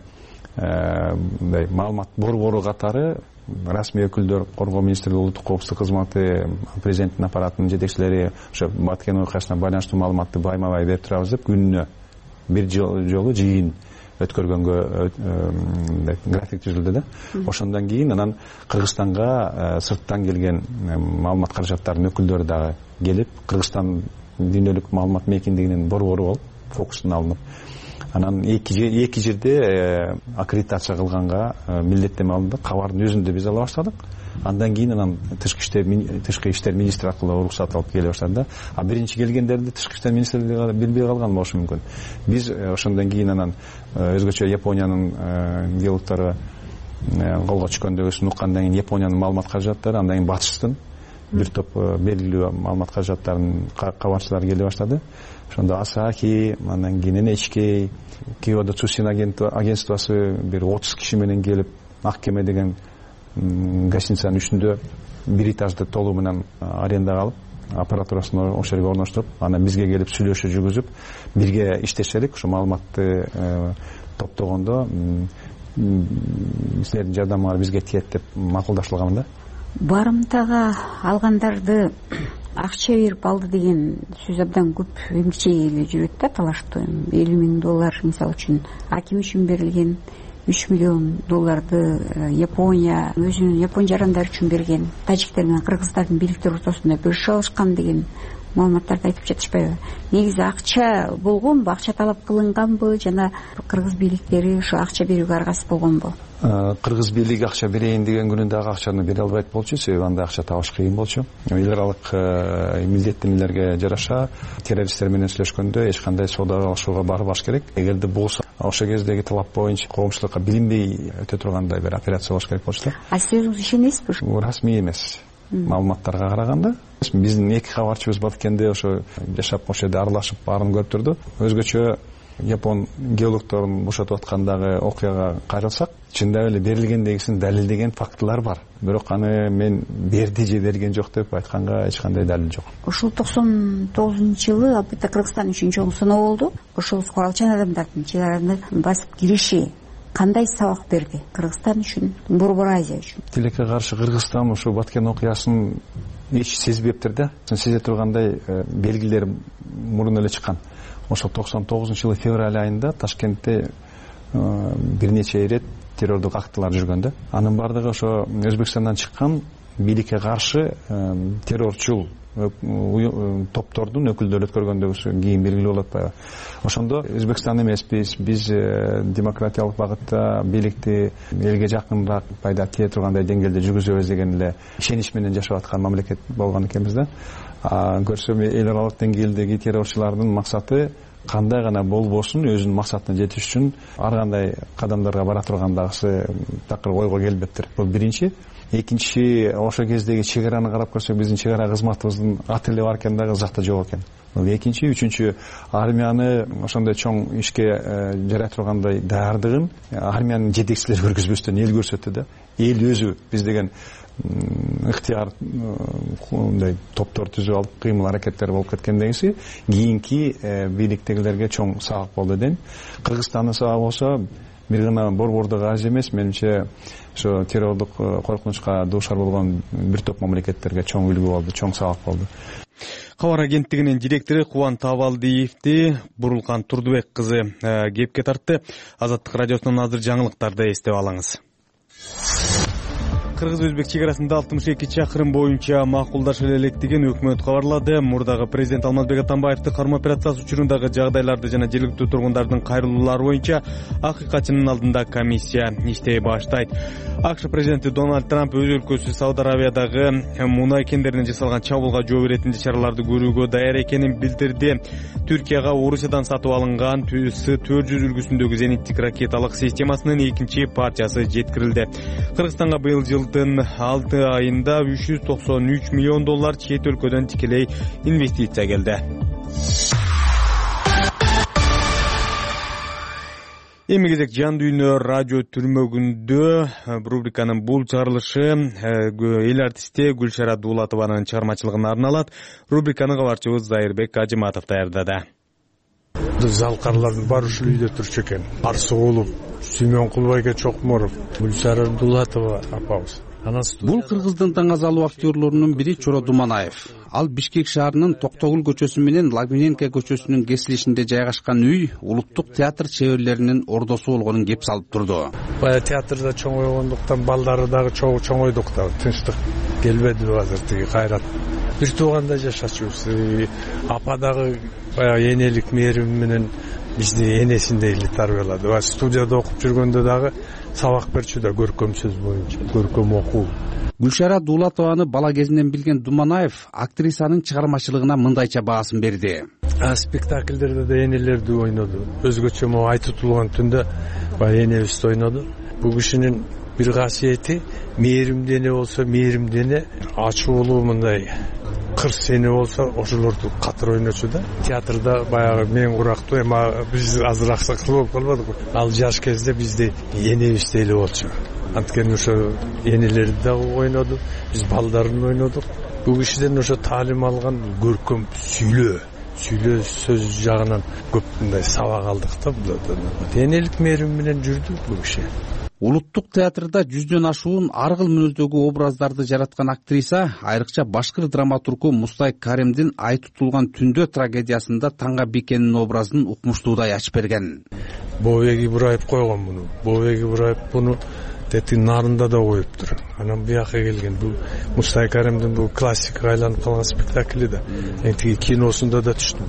мындай маалымат борбору катары расмий өкүлдөр, Коргоо министрлиги, улуттук коопсуздук кызматы, президенттин аппаратынын жетекчилери ошо Баткен окуясына байланыштуу маалыматты байма-бай берип турабыз деп күнүнө бир жолу жыйын өткөргөнгө график түзүлдү да. Ошондон кийин анан Кыргызстанга сырттан келген маалымат каражаттарынын өкүлдөрү дагы келип, Кыргызстан дүйнөлүк маалымат мейкиндигинин борбору болуп фокусуна алынып, анан эки жерде аккредитация кылганга милдеттеме алынды. Кабардын өзүндө биз ала баштадык. Андан кийин анан тышкы иштер тышкы иштер министри аркылуу уруксат алып келе баштады да. А биринчи келгендерди тышкы иштер министрлиги билбей калган болушу мүмкүн. Биз ошондон кийин анан өзгөчө Япониянын геологдору колго түшкөндөгүсүн уккандан кийин Япониянын маалымат каражаттары, андан кийин батыштын бир топ белгилүү маалымат каражаттарынын кабарчылары келе баштады. Ошондо Асахи, андан кийин эн эйч кей, Киодо Цусин агентствосу бир отуз киши менен келип, Ак кеме деген гостиницанын үстүндө бир этажды толуу менен арендага алып, аппаратурасын ошол жерге орноштуруп, анан бизге келип сүйлөшүү жүргүзүп, бирге иштешелик. Ошо маалыматты топтогондо силердин жардамыңар бизге тиет деп макулдашылган да. Барымтага алгандарды акча берип алды деген сөз абдан көп эмгиче эле жүрөт да, талаштуу. элүү миң доллар мисалы үчүн аким үчүн берилген, үч миллион долларды Япония өзүнүн Япон жарандары үчүн берген, тажиктер менен кыргыздардын бийликтер ортосунда бөлүшө алышкан деген маалыматтарды айтып жатышпайбы? Негизи акча болгонбу, акча талап кылынганбы, жана кыргыз бийликтери ошо акча берүүгө аргасыз болгонбу? Кыргыз бийлиги акча берейин деген күнүндө акчаны бере албайт болчу, себеби анда акча табыш кыйын болчу. Эл аралык милдеттемелерге жараша террористтер менен сүйлөшкөндө эч кандай соода алышууга барбаш керек. Эгерде болсо, ошол кездеги талап боюнча коомчулукка билинбей өтө тургандай бир операция болуш керек болчу. А сиз ишенесизби? Бул расмий эмес. Маалыматтарга караганда биздин эки кабарчыбыз Баткенде ошо жашап, ошол жерде аралашып баарын көрүп турду. Өзгөчө Япон геологдорун бошотуп аткандагы окуяга карасак, чындап эле берилгендегисин далилдеген фактылар бар. Бирок аны мен берди же берген жок деп айтканга эч кандай далил жок. Ушул токсон тогузунчу жылы албетте Кыргызстан үчүн чоң сыноо болду. Ошол куралчан адамдардын чек араны басып кириши кандай сабак берди Кыргызстан үчүн, Борбор Азия үчүн? Тилекке каршы Кыргызстан ушул Баткен окуясын эч сезбептир да. Сезе тургандай белгилер мурун эле чыккан. Ошол токсон тогузунчу жылы февраль айында Ташкентте бир нече ирет террордук актылар жүргөн да. Анын бардыгы ошо Өзбекстандан чыккан бийликке каршы террорчул топтордун өкүлдөрү өткөргөндөгүсү кийин белгилүү болуп атпайбы? Ошондо Өзбекстан эмеспиз, биз демократиялык багытта бийликти элге жакыныраак пайда тие тургандай деңгээлде жүргүзөбүз деген эле ишенич менен жашап аткан мамлекет болгон экенбиз да. Көрсөм эл аралык деңгээлдеги террорчулардын максаты кандай гана болбосун өзүнүн максатына жетиш үчүн ар кандай кадамдарга бара тургандагысы такыр ойго келбептир. Бул биринчи. Экинчи, ошол кездеги чек араны карап көрсөк, биздин чек ара кызматыбыздын аты эле бар экен дагы жакта жок экен. Бул экинчи. Үчүнчү, армияны ошондой чоң ишке жарай тургандай даярдыгын армиянын жетекчилери көргөзбөстөн эл көрсөттү да. Эл өзү биз деген ыктыяр мындай топтор түзүп алып кыймыл аракеттер болуп кеткендегиси кийинки бийликтегилерге чоң сабак болду дейм. Кыргызстандын сабагы болсо бир гана Борбордук Азия эмес, менимче ошо террордук коркунучка дуушар болгон бир топ мамлекеттерге чоң үлгү болду, чоң сабак болду. Кабар агенттигинин директору Кубан Табалдиевди Бурулкан Турдубек кызы кепке тартты. Азаттык радиосунун азыр жаңылыктарды эстеп алыңыз. Кыргыз-Өзбек чек арасында алтымыш эки чакырым боюнча макулдашып элек деген өкмөт кабарлады. Мурдагы президент Алмазбек Атамбаевди кармоо операциясы учурундагы жагдайларды жана жергиликтүү тургундардын кайрылуулары боюнча акыйкатчынын алдында комиссия иштей баштайт. АКШ президенти Дональд Трамп өз өлкөсү Сауд Аравиядагы мунай кендеринен жасалган чабуулга жооп беретін чараларды көрүүгө даяр экенин билдирди. Түркияга Орусиядан сатып алынган С төрт жүз үлгүсүндөгү зениттик ракеталык системасынын экинчи партиясы жеткирилди. Кыргызстанга быйыл жылдын алты айында үч жүз токсон үч миллион доллар чет өлкөдөн тикелей инвестиция келди. Эми кезек жан дүйнө радио түрмөгүндө рубриканын бул чыгарылышы эл артисти Гүлшара Дуулатованын чыгармачылыгына арналат. Рубриканы кабарчыбыз Зайырбек Ажыматов даярдады. Залкарлардын баары ушул үйдө турчу экен. Арсыгулов, Сүймөнкулбайга Чокморов, Гүлшара Дуулатова апабыз. Бул Кыргыздын таңазалуу актерлорунун бири Чоро Думанаев. Ал Бишкек шаарынын Токтогул көчөсү менен Лагуненко көчөсүнүн кесилишинде жайгашкан үй улуттук театр чеберлеринин ордосу болгонун кеп салып турду. Бая театрда чоңойгондуктан балдары дагы чоңойдук да, тынчтык келбедиби азыр тиги кайрат. Бир тууганда жашачубуз. Апа дагы баягы энелик мээрим менен бизди энесиндей эле тарбиялады. Баягы студияда окуп жүргөндө дагы сабак берчү да көркөм сөз боюнча, көркөм окуу. Гүлшара Дулатованы бала кезинен билген Думанаев актрисанын чыгармачылыгына мындайча баасын берди. Спектакльдерде да энелерди ойноду. Өзгөчө могу ай тутулган түндө баягы энебизди ойноду. Бул кишинин бир касиети мээримдүү эне болсо мээримдүү, ачуулуу мындай кырс эне болсо ошолорду катыр ойночу да. Театрда баягы мен курактуу, эми биз азыр аксакал болуп калбадык. Ал жаш кезде бизди энебиздей эле болчу. Анткени ошо энелерди дагы ойноду, биз балдарын ойнодук. Бул кишиден ошо таалим алган көркөм сүйлөө, сүйлөө сөз жагынан көп мындай сабак алдык да. Энелик мээрим менен жүрдү бул киши. Улуттук театрда жүздөн ашуун ар кыл мүнөздөгү образдарды жараткан актриса айрыкча башкыр драматургу Мустай Каримдин Ай тутулган түндө трагедиясында Таңга Бикенин образын укмуштуудай ачып берген. Бообек Ибраев койгон муну. Бообек Ибраев буну тети нарында да коюптур. Анан бияка келген бул Мустай Каримдин бул классикага айланып калган спектакли да. Эми киносунда да түштүм.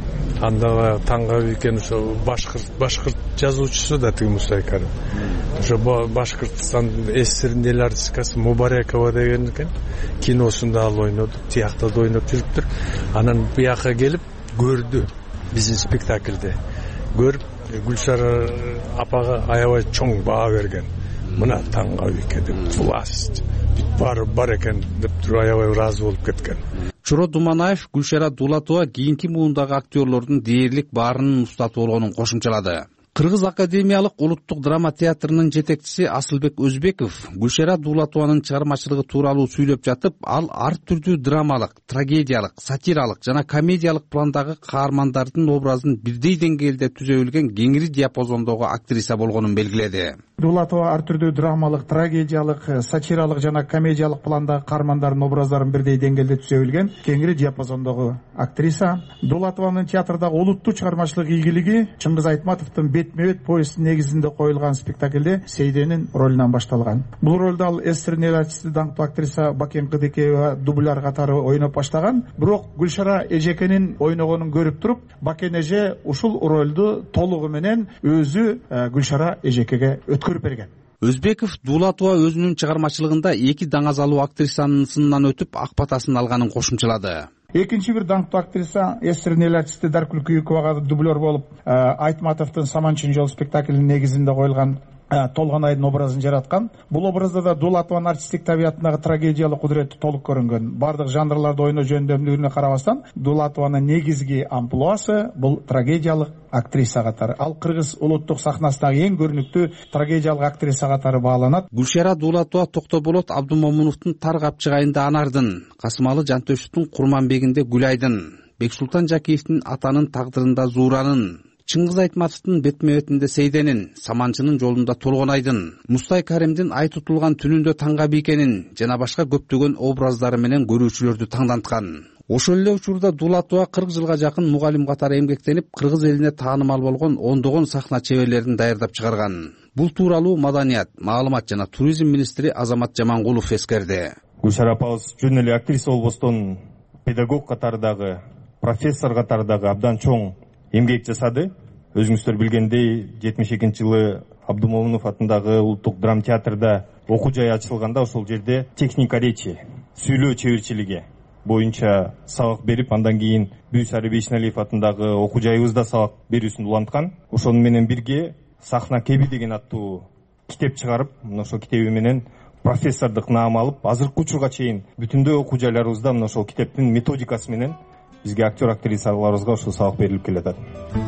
Анда Таңга Бикен ошо башкырт башкырт жазуучусу да тиги Мустай Карим. Ошо Башкыртстандын эстерин эл артисткасы Мубаракова деген экен. Киносунда ал ойноду, тиякта да ойноп жүрүптүр. Анан бияка келип көрдү биздин спектакльде. Көрүп Гүлшара апага аябай чоң баа берген. Мына Таңга Бике деп власть бар бар экен деп туруп аябай ыраазы болуп кеткен. Чоро Думанаев Гүлшара Дулатова кийинки муундагы актерлордун дээрлик баарынын устаты болгонун кошумчалады. Кыргыз академиялык улуттук драма театрынын жетекчиси Асылбек Өзбеков Гүлшара Дулатованын чыгармачылыгы тууралуу сүйлөп жатып, ал ар түрдүү драмалык, трагедиялык, сатиралык жана комедиялык пландагы каармандардын образын бирдей деңгээлде түзө билген кеңири диапазондогу актриса болгонун белгиледи. Дулатова ар түрдүү драмалык, трагедиялык, сатиралык жана комедиялык пландагы каармандардын образдарын бирдей деңгээлде түзө билген кеңири диапазондогу актриса. Дулатованын театрдагы улуттуу чыгармачылык ийгилиги Чыңгыз Айтматовдун бетме-бет повестин негизинде коюлган спектакльде Сейденин ролунан башталган. Бул ролду ал эстерин эл артисти даңктуу актриса Бакен Кыдыкеева дубляр катары ойноп баштаган. Бирок Гүлшара эжекенин ойногонун көрүп туруп, Бакен эже ушул ролду толугу менен өзү Гүлшара эжекеге өткөрүп берген. Өзбеков Дулатова өзүнүн чыгармачылыгында эки даңазалуу актрисанын сынынан өтүп ак батасын алганын кошумчалады. Экинчи бир даңктуу актриса эстерин эл артисти Даркүл Күйүковага дублер болуп, Айтматовдун Саманчын жол спектаклинин негизинде коюлган Толгонайдын образын жараткан. Бул образда да Дулатованын артисттик табиятындагы трагедиялык кудурети толук көрүнгөн. Бардык жанрларды ойноо жөндөмдүгүнө карабастан, Дулатованын негизги амплуасы бул трагедиялык актриса катары. Ал кыргыз улуттук сахнасындагы эң көрүнүктүү трагедиялык актриса катары бааланат. Гүлшара Дулатова Токтоболот Абдумомуновдун Тар капчыгайында Анардын, Касымалы Жантөшевдин Курманбегинде Гүлайдын, Бексултан Жакиевдин Атанын тагдырында Зууранын, Чыңгыз Айтматовдун бетме-бетинде Сейденин, Саманчынын жолунда Толгонайдын, Мустай Каримдин Ай тутулган түнүндө Таңга Бикенин жана башка көптөгөн образдары менен көрүүчүлөрдү таңданткан. Ошол эле учурда Дулатова кырк жылга жакын мугалим катары эмгектенип, кыргыз элине таанымал болгон ондогон сахна чеберлерин даярдап чыгарган. Бул тууралуу Маданият, маалымат жана туризм министри Азамат Жамангулов эскерди. Гүлшара апабыз жөн эле актриса болбостон педагог катардагы, профессор катардагы абдан чоң эмгек жасады. Өзүңүздөр билгендей, жетимиш экинчи жылы Абдумомунов атындагы улуттук драма театрда окуу жай ачылганда ошол жерде техника речи, сүйлөө чеберчилиги боюнча сабак берип, андан кийин Бүйсары Бейшеналиев атындагы окуу жайыбызда сабак берүүсүн уланткан. Ошону менен бирге Сахна кеби деген аттуу китеп чыгарып, ошол китеби менен профессордук наам алып, азыркы учурга чейин бүтүндөй окуу жайларыбызда ошол китептин методикасы менен бизге актер актрисаларыбызга ошол сабак берилип келатат.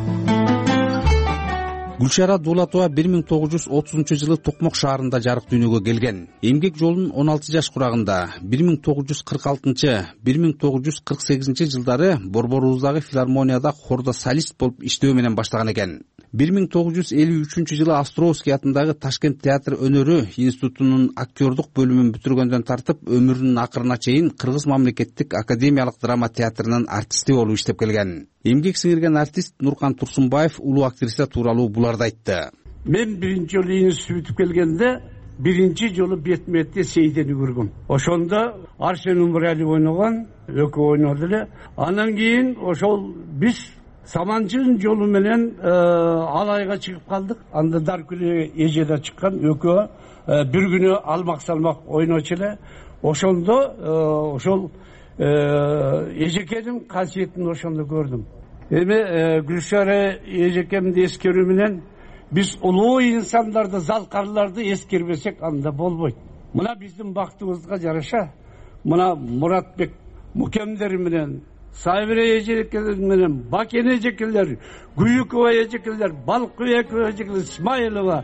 Гүлшара Дулатова бир миң тогуз жүз отузунчу жылы Токмок шаарында жарык дүйнөгө келген. Эмгек жолунун он алты жаш курагында бир миң тогуз жүз кырк алтынчы — бир миң тогуз жүз кырк сегизинчи жылдары Борборубуздагы филармонияда хордо солист болуп иштөө менен баштаган экен. бир миң тогуз жүз элүү үчүнчү жылы Островский атындагы Ташкент театр өнөрү институтунун актёрдук бөлүмүн бүтүргөндөн тартып, өмүрүнүн акырына чейин Кыргыз мамлекеттик академиялык драма театрынын артисти болуп иштеп келген. Эмгек сиңирген артист Нуркан Турсунбаев улуу актриса тууралуу буларды айтты. Мен биринчи жолу институт бүтүп келгенде биринчи жолу бетме-бетте Сейдени көргөм. Ошондо Арсен Умаралиев ойногон, экөө ойноду эле. Андан кийин ошол биз Саманчын жолу менен алайга чыгып калдык. Анда Даркүлү эжеде чыккан экөө бир күнү алмак салмак ойночу эле. Ошондо ошол эжекенин касиетин ошондо көрдүм. Эми Гүлшара эжекемди эскерүү менен биз улуу инсандарды, залкарларды эскербесек анда болбойт. Мына биздин бактыбызга жараша, мына Муратбек Мукемдер менен, Сабира эжекелер менен, Бакен эжекелер, Гүйүкова эжекелер, Балкыбекова эжекелер, Исмаилова.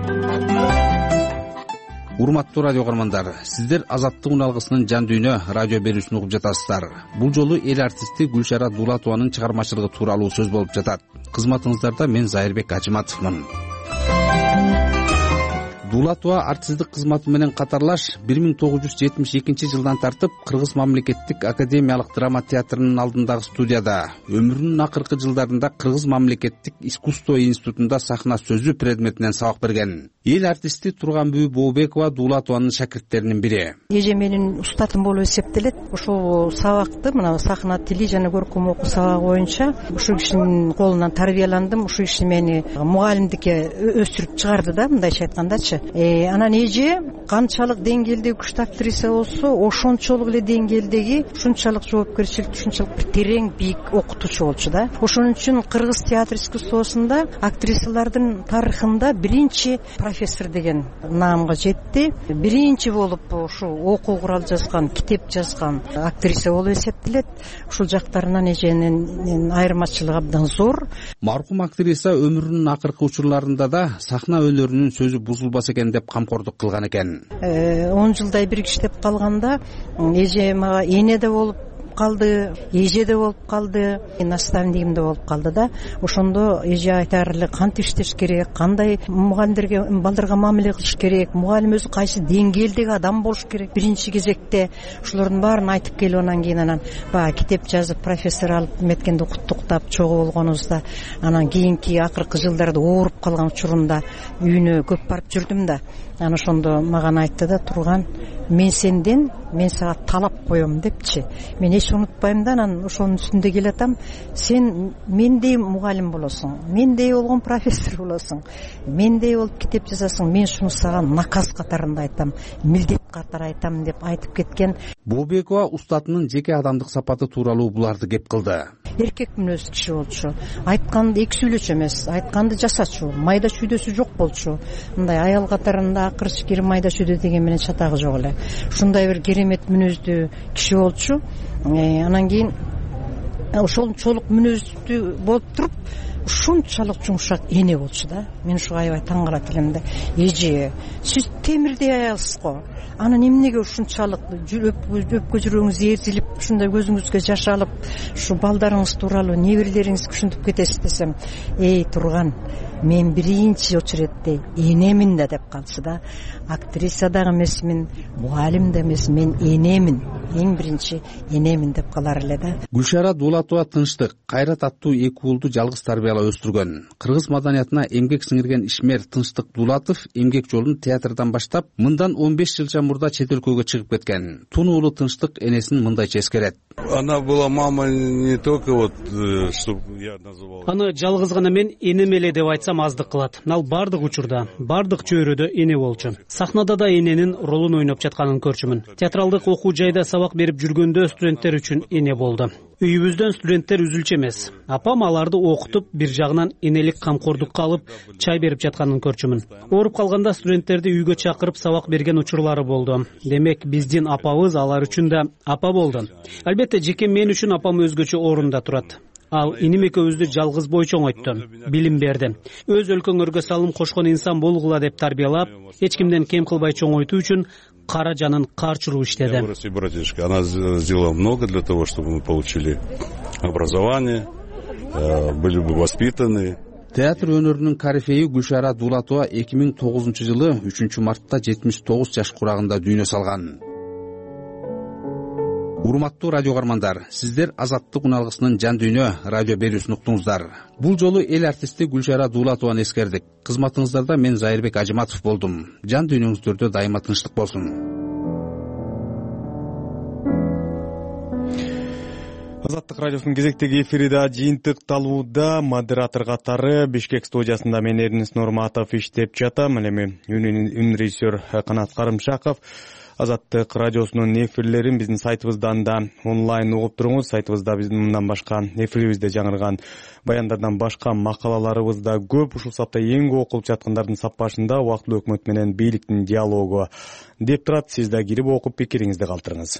Урматтуу радио көрөрмандар, сиздер Азаттык уналгысынын жан дүйнө радио берүүсүн угуп жатасыздар. Бул жолу эл артисти Гүлшара Дулатованын чыгармачылыгы тууралуу сөз болуп жатат. Кызматыңыздарда мен Зайырбек Ажыматовмун. Дулатова артисттик кызматы менен катарлаш бир миң тогуз жүз жетимиш экинчи жылдан тартып Кыргыз мамлекеттик академиялык драма театрынын алдындагы студияда, өмүрүнүн акыркы жылдарында Кыргыз мамлекеттик искусство институтунда сахна сөзү предметинен сабак берген. Эл артисти Турганбү Бообекова Дулатованын шакирттеринин бири. Эже менин устатым болуп эсептелет. Ошол сабакты, мына сахна тили жана көркөм окуу сабагы боюнча ушул кишинин колунан тарбияландым. Ушул киши мени мугалимдикке өстүрүп чыгарды да, мындайча айткандачы. Э, анан эже канчалык деңгээлдеги күчтүү актриса болсо, ошончолук эле деңгээлдеги ушунчалык жоопкерчиликтүү, ушунчалык бир терең, бийик окутуучу болчу да. Ошон үчүн Кыргыз театр искусствосунда актрисалардын тарыхында биринчи профессор деген наамга жетти. Биринчи болуп ушу окуу курал жазган, китеп жазган актриса болуп эсептелет. Ушул жактарынан эженин айырмачылыгы абдан зор. Маркум актриса өмүрүнүн акыркы учурларында да сахна өнөрүнүн сөзү бузулбаса экен деп камкордук кылган экен. он жылдай бирге иштеп калганда эже мага эне да болуп калды, эже да болуп калды, наставнигим да болуп калды да. Ошондо эже айтар эле кантип иштеш керек, кандай мугалимдерге, балдарга мамиле кылыш керек, мугалим өзү кайсы деңгээлдеги адам болуш керек. Биринчи кезекте ушулардын баарын айтып келип, анан кийин анан баягы китеп жазып, профессор алып меткенде куттуктап чогуу болгонубузда, анан кийинки акыркы жылдарда ооруп калган учурунда үйүнө көп барып жүрдүм да. Анан ошондо мага айтты да, Турган, мен сенден, мен сага талап коем депчи. Мен эч унутпайм да, анан ошонун үстүндө келатам. Сен мендей мугалим болосуң, мендей болгон профессор болосуң, мендей болуп китеп жазасың. Мен шуну сага наказ катарында айтам, милдет катары айтам деп айтып кеткен. Бообекова устатынын жеке адамдык сапаты тууралуу буларды кеп кылды. Эркек мүнөз киши болчу. Айтканды эки сүйлөчү эмес, айтканды жасачу, майда шүйдөсү жок болчу. Мындай аял катарында акырчкир майда шүйдө деген менен чатагы жок эле. Ушундай бир керемет мүнөздүү киши болчу. Анан кийин ошончолук мүнөздүү болуп туруп ушунчалык жумшак эне болчу да. Мен ушу аябай таң калат элем да. Эже, сиз темирдей аялсыз го. Анан эмнеге ушунчалык өпкө жүрөгүңүз эрзилип, ушундай көзүңүзгө жаш алып, ушу балдарыңыз тууралуу, неберелериңизге ушинтип кетесиз десем, эй Турган, мен биринчи очередде энемин да деп калчу да. Актриса дагы эмесмин, мугалим да эмес, мен энемин. Эң биринчи энемин деп калар эле да. Гүлшара Дулатова тынчтык, кайрат аттуу эки уулду жалгыз тарбиялап өстүргөн. Кыргыз маданиятына эмгек сиңирген ишмер Тынчтык Дулатов эмгек жолун театрдан баштап, мындан он беш жылча мурда чет өлкөгө чыгып кеткен. Тун уулу Тынчтык энесин мындайча эскерет. Она была мама не только вот, что я называл. Аны жалгыз гана мен энем эле деп айтсам аздык кылат. Ал бардык учурда, бардык чөйрөдө эне болчу. Сахнада да эненин ролун ойноп жатканын көрчүмүн. Театралдык окуу жайда сабак берип жүргөндө студенттер үчүн эне болду. Үйүбүздөн студенттер үзүлчү эмес. Апам аларды окутуп, бир жагынан энелик камкордукка алып, чай берип жатканын көрчүмүн. Ооруп калганда студенттерди үйгө чакырып сабак берген учурлары болду. Демек, биздин апабыз алар үчүн да апа болду. Албетте, жеке мен үчүн апам өзгөчө орунда турат. Ал иним экөөбүздү жалгыз бой чоңойту, билим берди. Өз өлкөңөргө салым кошкон инсан болгула деп тарбиялап, эч кимден кем кылбай чоңойтуу үчүн кара жанын карчыруу иштеди. Братишка, она сделала много для того, чтобы мы получили образование, были бы воспитаны. Театр өнөрүнүн корифеи Гүлшара Дулатова эки миң тогузунчу жылы үчүнчү мартта жетимиш тогуз жаш курагында дүйнө салган. Урматтуу радио көрөрмандар, сиздер Азаттык уналгысынын жан дүйнө радио берүүсүн уктуңуздар. Бул жолу эл артисти Гүлшара Дулатованы эскердик. Кызматыңыздарда мен Зайырбек Ажыматов болдум. Жан дүйнөңүздөрдө дайыма тынчтык болсун. Азаттык радиосунун кезектеги эфири да жыйынтыкталууда. Модератор катары Бишкек студиясында мен Эрнис Нурматов иштеп жатам. Ал эми үн режиссер Канат Карымшаков. Азаттык радиосунун эфирлерин биздин сайтыбыздан да онлайн угуп туруңуз. Сайтыбызда биздин мындан башка эфирибизде жаңырган баяндардан башка макалаларыбыз да көп. Ушул сапта эң көп окулуп жаткандардын саппашында убактылуу өкмөт менен бийликтин диалогу деп турат. Сиз да кирип окуп пикириңизди калтырыңыз.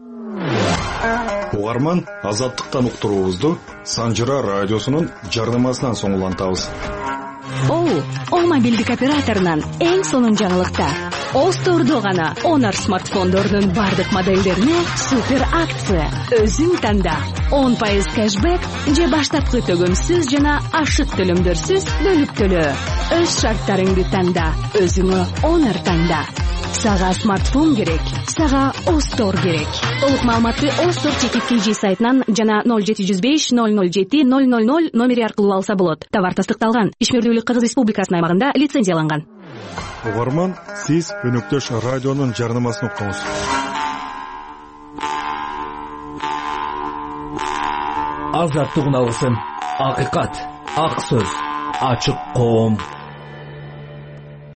Угарман, азаттыктан уктуруубузду Санжыра радиосунун жардамасынан соң улантабыз. О, О мобилдик операторунан эң сонун жаңылыкта. Остордо гана Honor смартфондорунун бардык модельдерине супер акция. Өзүң танда. он пайыз кэшбэк же баштапкы төгөмсүз жана ашык төлөмдөрсүз бөлүп төлөө. Өз шарттарыңды танда. Өзүңө Honor танда. Сага смартфон керек, сага Остор керек. Толук маалыматты Остор чекит кж сайтынан жана ноль жети жүз беш ноль ноль жети ноль ноль ноль номери аркылуу алса болот. Товар тастыкталган, ишмердүүлүк Кыргыз Республикасынын аймагында лицензияланган. Угарман, сиз өнөктөш радионун жарнамасын уктуңуз. Азаттык уналысын, акыйкат, ак сөз, ачык коом.